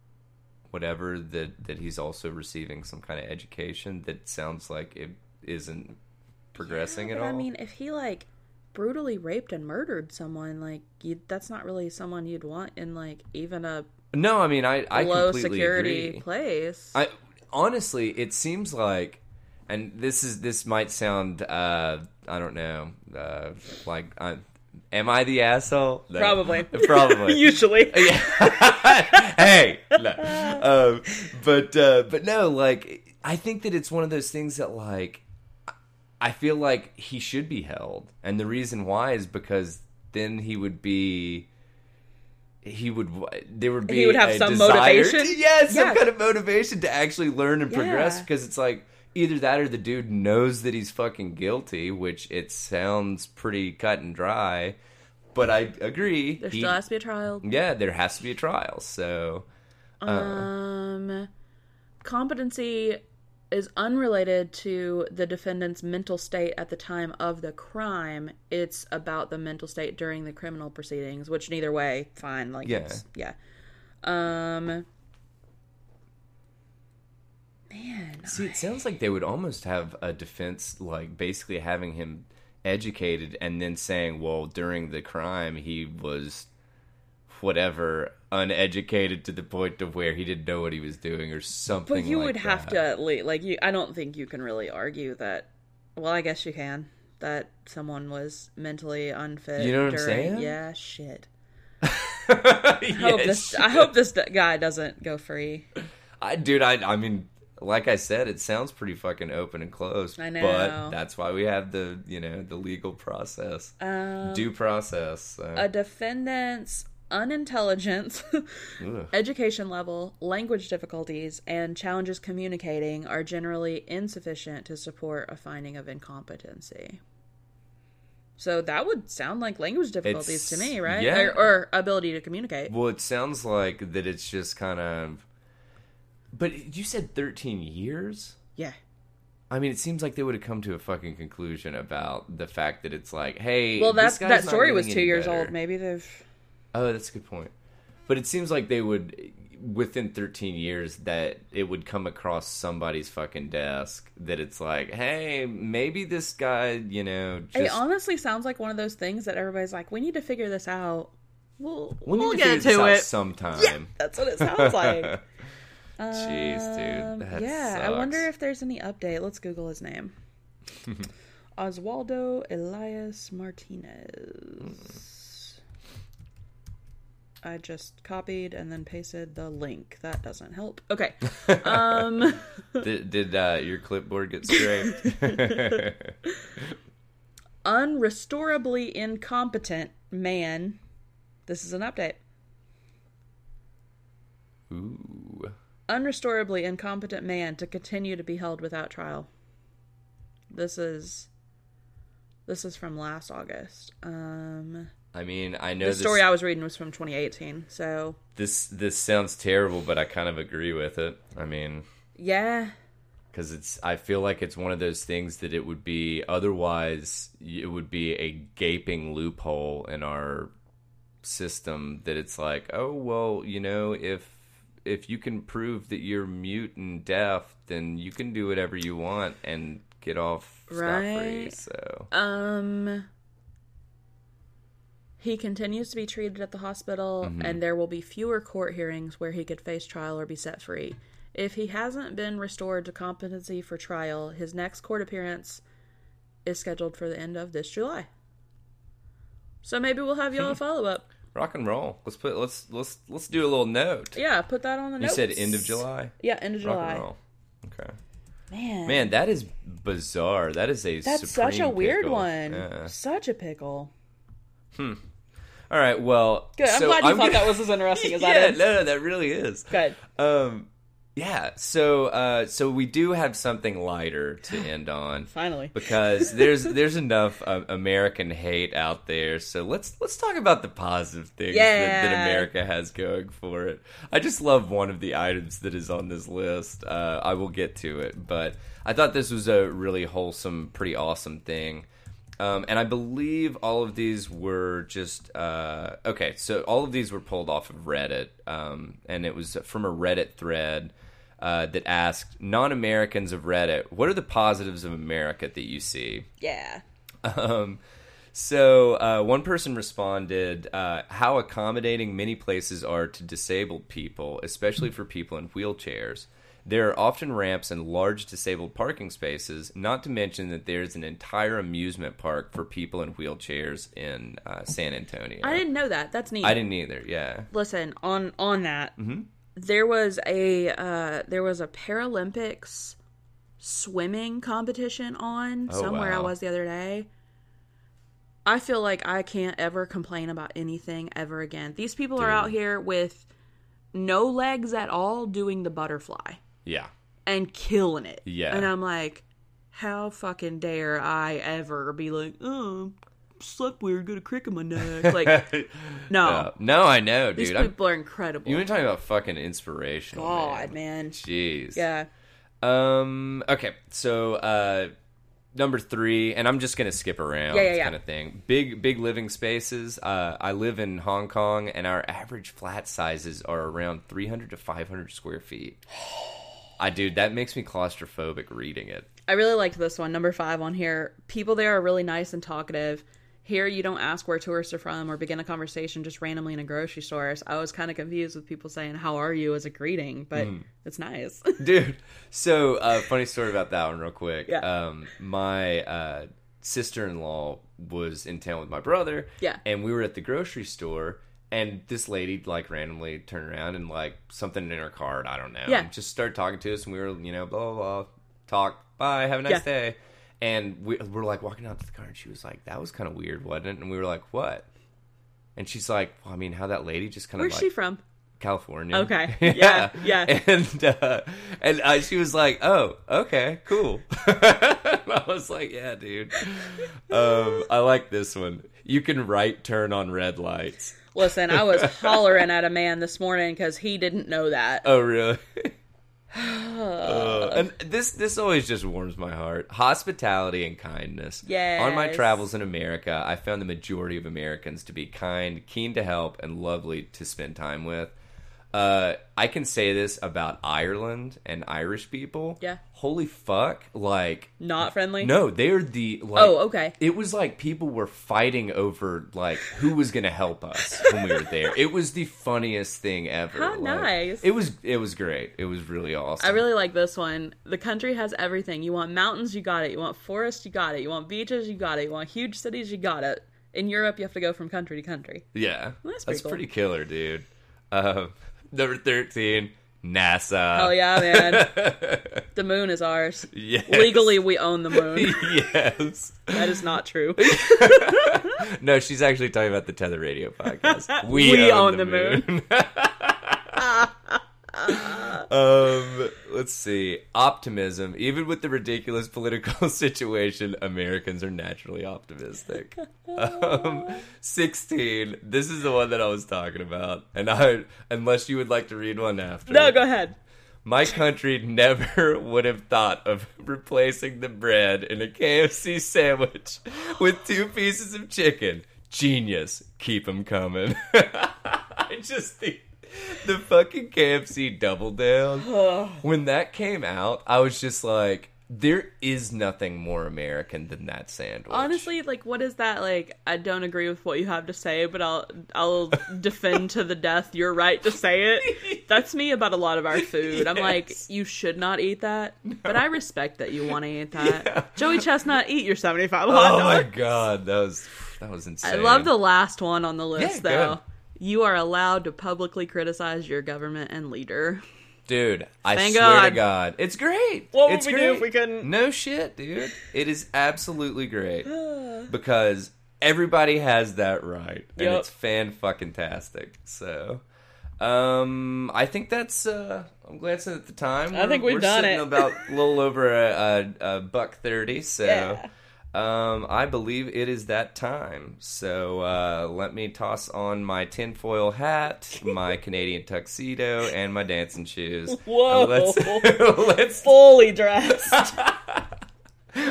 A: whatever, that that he's also receiving some kind of education that sounds like it isn't progressing
B: yeah,
A: at
B: but
A: all.
B: I mean, if he like brutally raped and murdered someone, like you, that's not really someone you'd want in like even a
A: no, I mean, I I
B: low
A: completely
B: security
A: agree.
B: place.
A: I honestly, it seems like, and this is this might sound, uh, I don't know, uh, like, uh, am I the asshole? No.
B: Probably,
A: probably,
B: usually.
A: Hey, no. um, but uh, but no, like, I think that it's one of those things that, like, I feel like he should be held, and the reason why is because then he would be. He would. There would be.
B: He would have
A: a
B: some
A: desire
B: motivation.
A: To, yeah, some
B: Yeah.
A: kind of motivation to actually learn and progress.
B: Yeah.
A: Because it's like either that or the dude knows that he's fucking guilty, which it sounds pretty cut and dry. But I agree.
B: There
A: he,
B: still has to be a trial.
A: Yeah, there has to be a trial. So, uh,
B: Um, competency is unrelated to the defendant's mental state at the time of the crime. It's about the mental state during the criminal proceedings, which neither way, fine. Like,
A: Yeah.
B: it's, yeah. Um, man.
A: see, it sounds like they would almost have a defense, like basically having him educated and then saying, well, during the crime, he was whatever, uneducated to the point of where he didn't know what he was doing or something.
B: But you
A: like
B: would have
A: that.
B: to at least, like, you. I don't think you can really argue that. Well, I guess you can. That someone was mentally unfit.
A: You know what I'm
B: during,
A: saying?
B: Yeah, shit.
A: I
B: I hope this. I hope this guy doesn't go free.
A: I, dude, I, I mean, like I said, it sounds pretty fucking open and closed.
B: I know.
A: But that's why we have the, you know, the legal process,
B: Um,
A: due process. So.
B: A defendant's unintelligence,
A: Ugh.
B: education level, language difficulties, and challenges communicating are generally insufficient to support a finding of incompetency. So that would sound like language difficulties
A: It's-
B: to me, right?
A: yeah.
B: Or, or ability to communicate.
A: Well, it sounds like that it's just kind of. But you said thirteen years?
B: Yeah.
A: I mean, it seems like they would have come to a fucking conclusion about the fact that it's like, hey,
B: Well,
A: this
B: that's
A: guy's
B: that
A: not
B: story
A: getting
B: was two
A: any
B: years
A: better.
B: old. Maybe they've.
A: Oh, that's a good point. But it seems like they would, within thirteen years, that it would come across somebody's fucking desk that it's like, hey, maybe this guy, you know, just.
B: It honestly sounds like one of those things that everybody's like, we need to figure this out. We'll,
A: we need
B: we'll
A: to
B: get
A: figure this
B: to
A: out
B: it.
A: sometime.
B: Yeah, that's what it sounds like.
A: Jeez, dude.
B: Um,
A: That
B: yeah, I
A: sucks.
B: wonder if there's any update. Let's Google his name. Oswaldo Elias Martinez. I just copied and then pasted the link. That doesn't help. Okay. Um,
A: Did, did uh, your clipboard get scraped?
B: unrestorably incompetent man. This is an update.
A: Ooh.
B: Unrestorably incompetent man to continue to be held without trial. This is this is from last August. Um,
A: I mean, I know
B: the
A: this,
B: story I was reading was from twenty eighteen. So
A: this this sounds terrible, but I kind of agree with it. I mean,
B: yeah,
A: because it's I feel like it's one of those things that it would be otherwise it would be a gaping loophole in our system that it's like, oh well, you know, if if you can prove that you're mute and deaf, then you can do whatever you want and get off scot-free.
B: Right.
A: So
B: um, he continues to be treated at the hospital,
A: Mm-hmm.
B: and there will be fewer court hearings where he could face trial or be set free. If he hasn't been restored to competency for trial, his next court appearance is scheduled for the end of this July. So maybe we'll have y'all a follow up.
A: rock and roll. Let's put let's let's let's do a little note.
B: Yeah, put that on the
A: You
B: notes.
A: said end of July.
B: Yeah, end of
A: Rock
B: July.
A: and roll. Okay.
B: Man,
A: Man, that is bizarre. That is a
B: that's
A: supreme
B: such a weird
A: pickle.
B: one.
A: Yeah.
B: Such a pickle.
A: All right. Well,
B: Good. I'm
A: so
B: glad you
A: I'm
B: thought
A: gonna-
B: that was as interesting as
A: yeah,
B: that is.
A: no, no, that really is.
B: Good.
A: Um, yeah. So, uh, so we do have something lighter to end on.
B: Finally.
A: Because there's there's enough uh, American hate out there, so let's let's talk about the positive things that, that
B: Yeah.
A: America has going for it. I just love one of the items that is on this list. Uh, I will get to it, but I thought this was a really wholesome, pretty awesome thing. Um, and I believe all of these were just uh, okay. So all of these were pulled off of Reddit, um, and it was from a Reddit thread uh, that asked non-Americans of Reddit, "What are the positives of America that you see?"
B: Yeah.
A: Um, so uh, one person responded, uh, "How accommodating many places are to disabled people, especially for people in wheelchairs. There are often ramps and large disabled parking spaces, not to mention that there's an entire amusement park for people in wheelchairs in uh, San Antonio."
B: I didn't know that. That's neat.
A: I didn't either, yeah.
B: Listen, on on that,
A: Mm-hmm.
B: there was a uh, there was a Paralympics swimming competition on
A: Oh,
B: somewhere I
A: wow.
B: was the other day. I feel like I can't ever complain about anything ever again. These people are
A: Dude.
B: out here with no legs at all doing the butterfly.
A: Yeah.
B: And killing it.
A: Yeah.
B: And I'm like, how fucking dare I ever be like, oh, slept weird, got a crick in my neck. Like, no.
A: Uh, no, I know, dude.
B: These
A: I'm-
B: people are incredible.
A: you were talking about fucking inspirational,
B: God,
A: man.
B: man.
A: Jeez.
B: Yeah.
A: Um. Okay. So, uh, number three, and I'm just gonna skip around,
B: Yeah, yeah, yeah.
A: kind of thing. Big, big living spaces. Uh, I live in Hong Kong, and our average flat sizes are around three hundred to five hundred square feet. I, dude, that makes me claustrophobic reading it.
B: I really liked this one, number five on here. People there are really nice and talkative. Here, you don't ask where tourists are from or begin a conversation just randomly in a grocery store. So I was kind of confused with people saying, how are you as a greeting, but
A: Mm.
B: it's nice.
A: Dude, so uh, funny story about that one real quick.
B: Yeah.
A: Um, my uh, sister-in-law was in town with my brother.
B: Yeah.
A: And we were at the grocery store, and this lady, like, randomly turned around and, like, something in her card, I don't know.
B: Yeah.
A: Just started talking to us, and we were, you know, blah, blah, blah, talk, bye, have a nice
B: Yeah.
A: day. And we, we're, like, walking out to the car, and she was like, that was kind of weird, wasn't it? And we were like, what? And she's like, well, I mean, how that lady just kind of,
B: Where's
A: like...
B: she from?
A: California.
B: Okay. Yeah, yeah.
A: And uh, and uh, she was like, "Oh, okay, cool." I was like, "Yeah, dude. Um, I like this one. You can right turn on red lights."
B: Listen, I was hollering at a man this morning because he didn't know that.
A: Oh, really? Uh, and this this always just warms my heart. Hospitality and kindness.
B: Yes.
A: On my travels in America, I found the majority of Americans to be kind, keen to help, and lovely to spend time with. Uh, I can say this about Ireland and Irish people.
B: Yeah.
A: Holy fuck! Like,
B: Not friendly?
A: no, they're the like.
B: Oh, okay.
A: It was like people were fighting over like who was going to help us when we were there. It was the funniest thing ever.
B: How
A: Like,
B: nice.
A: It was. It was great. It was really awesome.
B: I really like this one. The country has everything. You want mountains, you got it. You want forests, you got it. You want beaches, you got it. You want huge cities, you got it. In Europe, you have to go from country to country.
A: Yeah,
B: Well, that's
A: that's,
B: pretty cool.
A: pretty killer, dude. Uh, number thirteen, NASA.
B: Oh yeah, man. The moon is ours.
A: Yes.
B: Legally, we own the moon.
A: Yes.
B: That is not true.
A: No, she's actually talking about the Tether Radio podcast. We,
B: We
A: own,
B: own
A: the,
B: the
A: moon. um, let's see. Optimism. Even with the ridiculous political situation, Americans are naturally optimistic. Um, sixteen. This is the one that I was talking about. And I, unless you would like to read one after.
B: No, go ahead.
A: My country never would have thought of replacing the bread in a K F C sandwich with two pieces of chicken. Genius. Keep 'em coming. I just think the fucking K F C Double Down, when that came out, I was just like, there is nothing more American than that sandwich.
B: Honestly, like, what is that? Like, I don't agree with what you have to say, but I'll I'll defend to the death your right to say it. That's me about a lot of our food. I'm like,
A: Yes.
B: you should not eat that, but I respect that you want to eat that.
A: Yeah.
B: Joey Chestnut, eat your seventy-five hot
A: Oh my
B: dog.
A: god, that was that was insane.
B: I love the last one on the list,
A: Yeah,
B: though.
A: good.
B: You are allowed to publicly criticize your government and leader.
A: Dude, I
B: Thank
A: swear
B: God.
A: to God, it's great.
B: What would
A: it's
B: we do
A: great.
B: if we couldn't?
A: No shit, dude. It is absolutely great because everybody has that right, and
B: Yup.
A: it's fan fucking tastic. So, um, I think that's. Uh, I'm glancing at the time.
B: I think we've
A: we're
B: done
A: sitting
B: it.
A: about a little over a, a, a buck thirty. So.
B: Yeah.
A: Um, I believe it is that time. So uh, let me toss on my tinfoil hat, my Canadian tuxedo, and my dancing shoes.
B: Whoa.
A: And Let's let's
B: Fully dressed.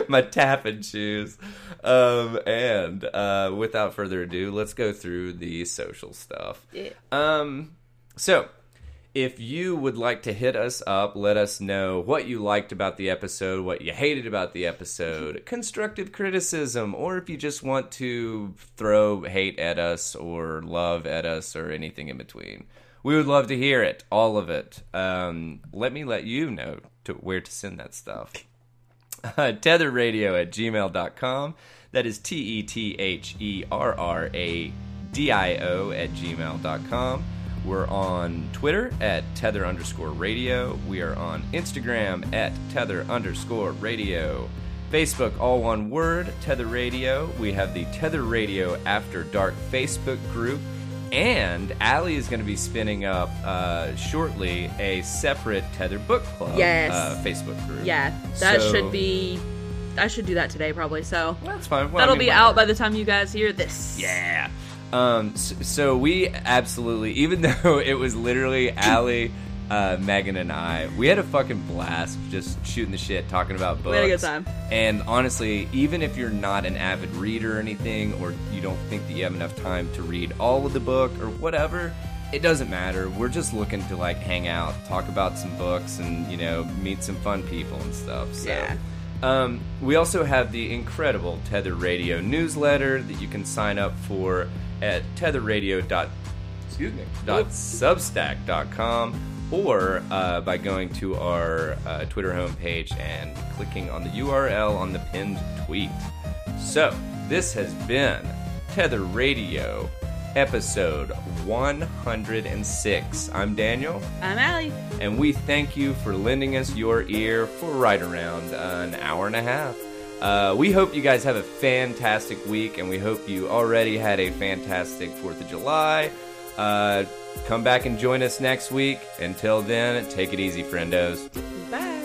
A: my tapping shoes. Um, and uh, without further ado, let's go through the social stuff.
B: Yeah.
A: Um, so, if you would like to hit us up, let us know what you liked about the episode, what you hated about the episode, constructive criticism, or if you just want to throw hate at us or love at us or anything in between. We would love to hear it, all of it. Um, let me let you know to where to send that stuff. Uh, tetherradio at gmail dot com. That is T E T H E R R A D I O at gmail dot com. We're on Twitter at tether underscore radio. We are on Instagram at tether underscore radio. Facebook, all one word, Tether Radio. We have the Tether Radio After Dark Facebook group. And Allie is going to be spinning up uh, shortly a separate Tether Book Club
B: yes.
A: uh, Facebook group.
B: Yeah, that
A: so,
B: should be... I should do that today, probably, so...
A: That's fine. Well,
B: that'll
A: I mean,
B: be
A: whatever.
B: out by the time you guys hear this.
A: Yeah. Um, so, so we absolutely, even though it was literally Allie, uh, Megan, and I, we had a fucking blast just shooting the shit, talking about books.
B: We had a good time.
A: And honestly, even if you're not an avid reader or anything, or you don't think that you have enough time to read all of the book or whatever, it doesn't matter. We're just looking to like hang out, talk about some books, and you know, meet some fun people and stuff. So.
B: Yeah.
A: Um, we also have the incredible Tether Radio newsletter that you can sign up for at tetherradio dot excuse me dot substack dot com or uh, by going to our uh, Twitter homepage and clicking on the U R L on the pinned tweet. So this has been Tether Radio episode one hundred six. I'm Daniel.
B: I'm Allie.
A: And we thank you for lending us your ear for right around uh, an hour and a half. Uh, we hope you guys have a fantastic week, and we hope you already had a fantastic fourth of July. Uh, come back and join us next week. Until then, take it easy, friendos.
B: Bye.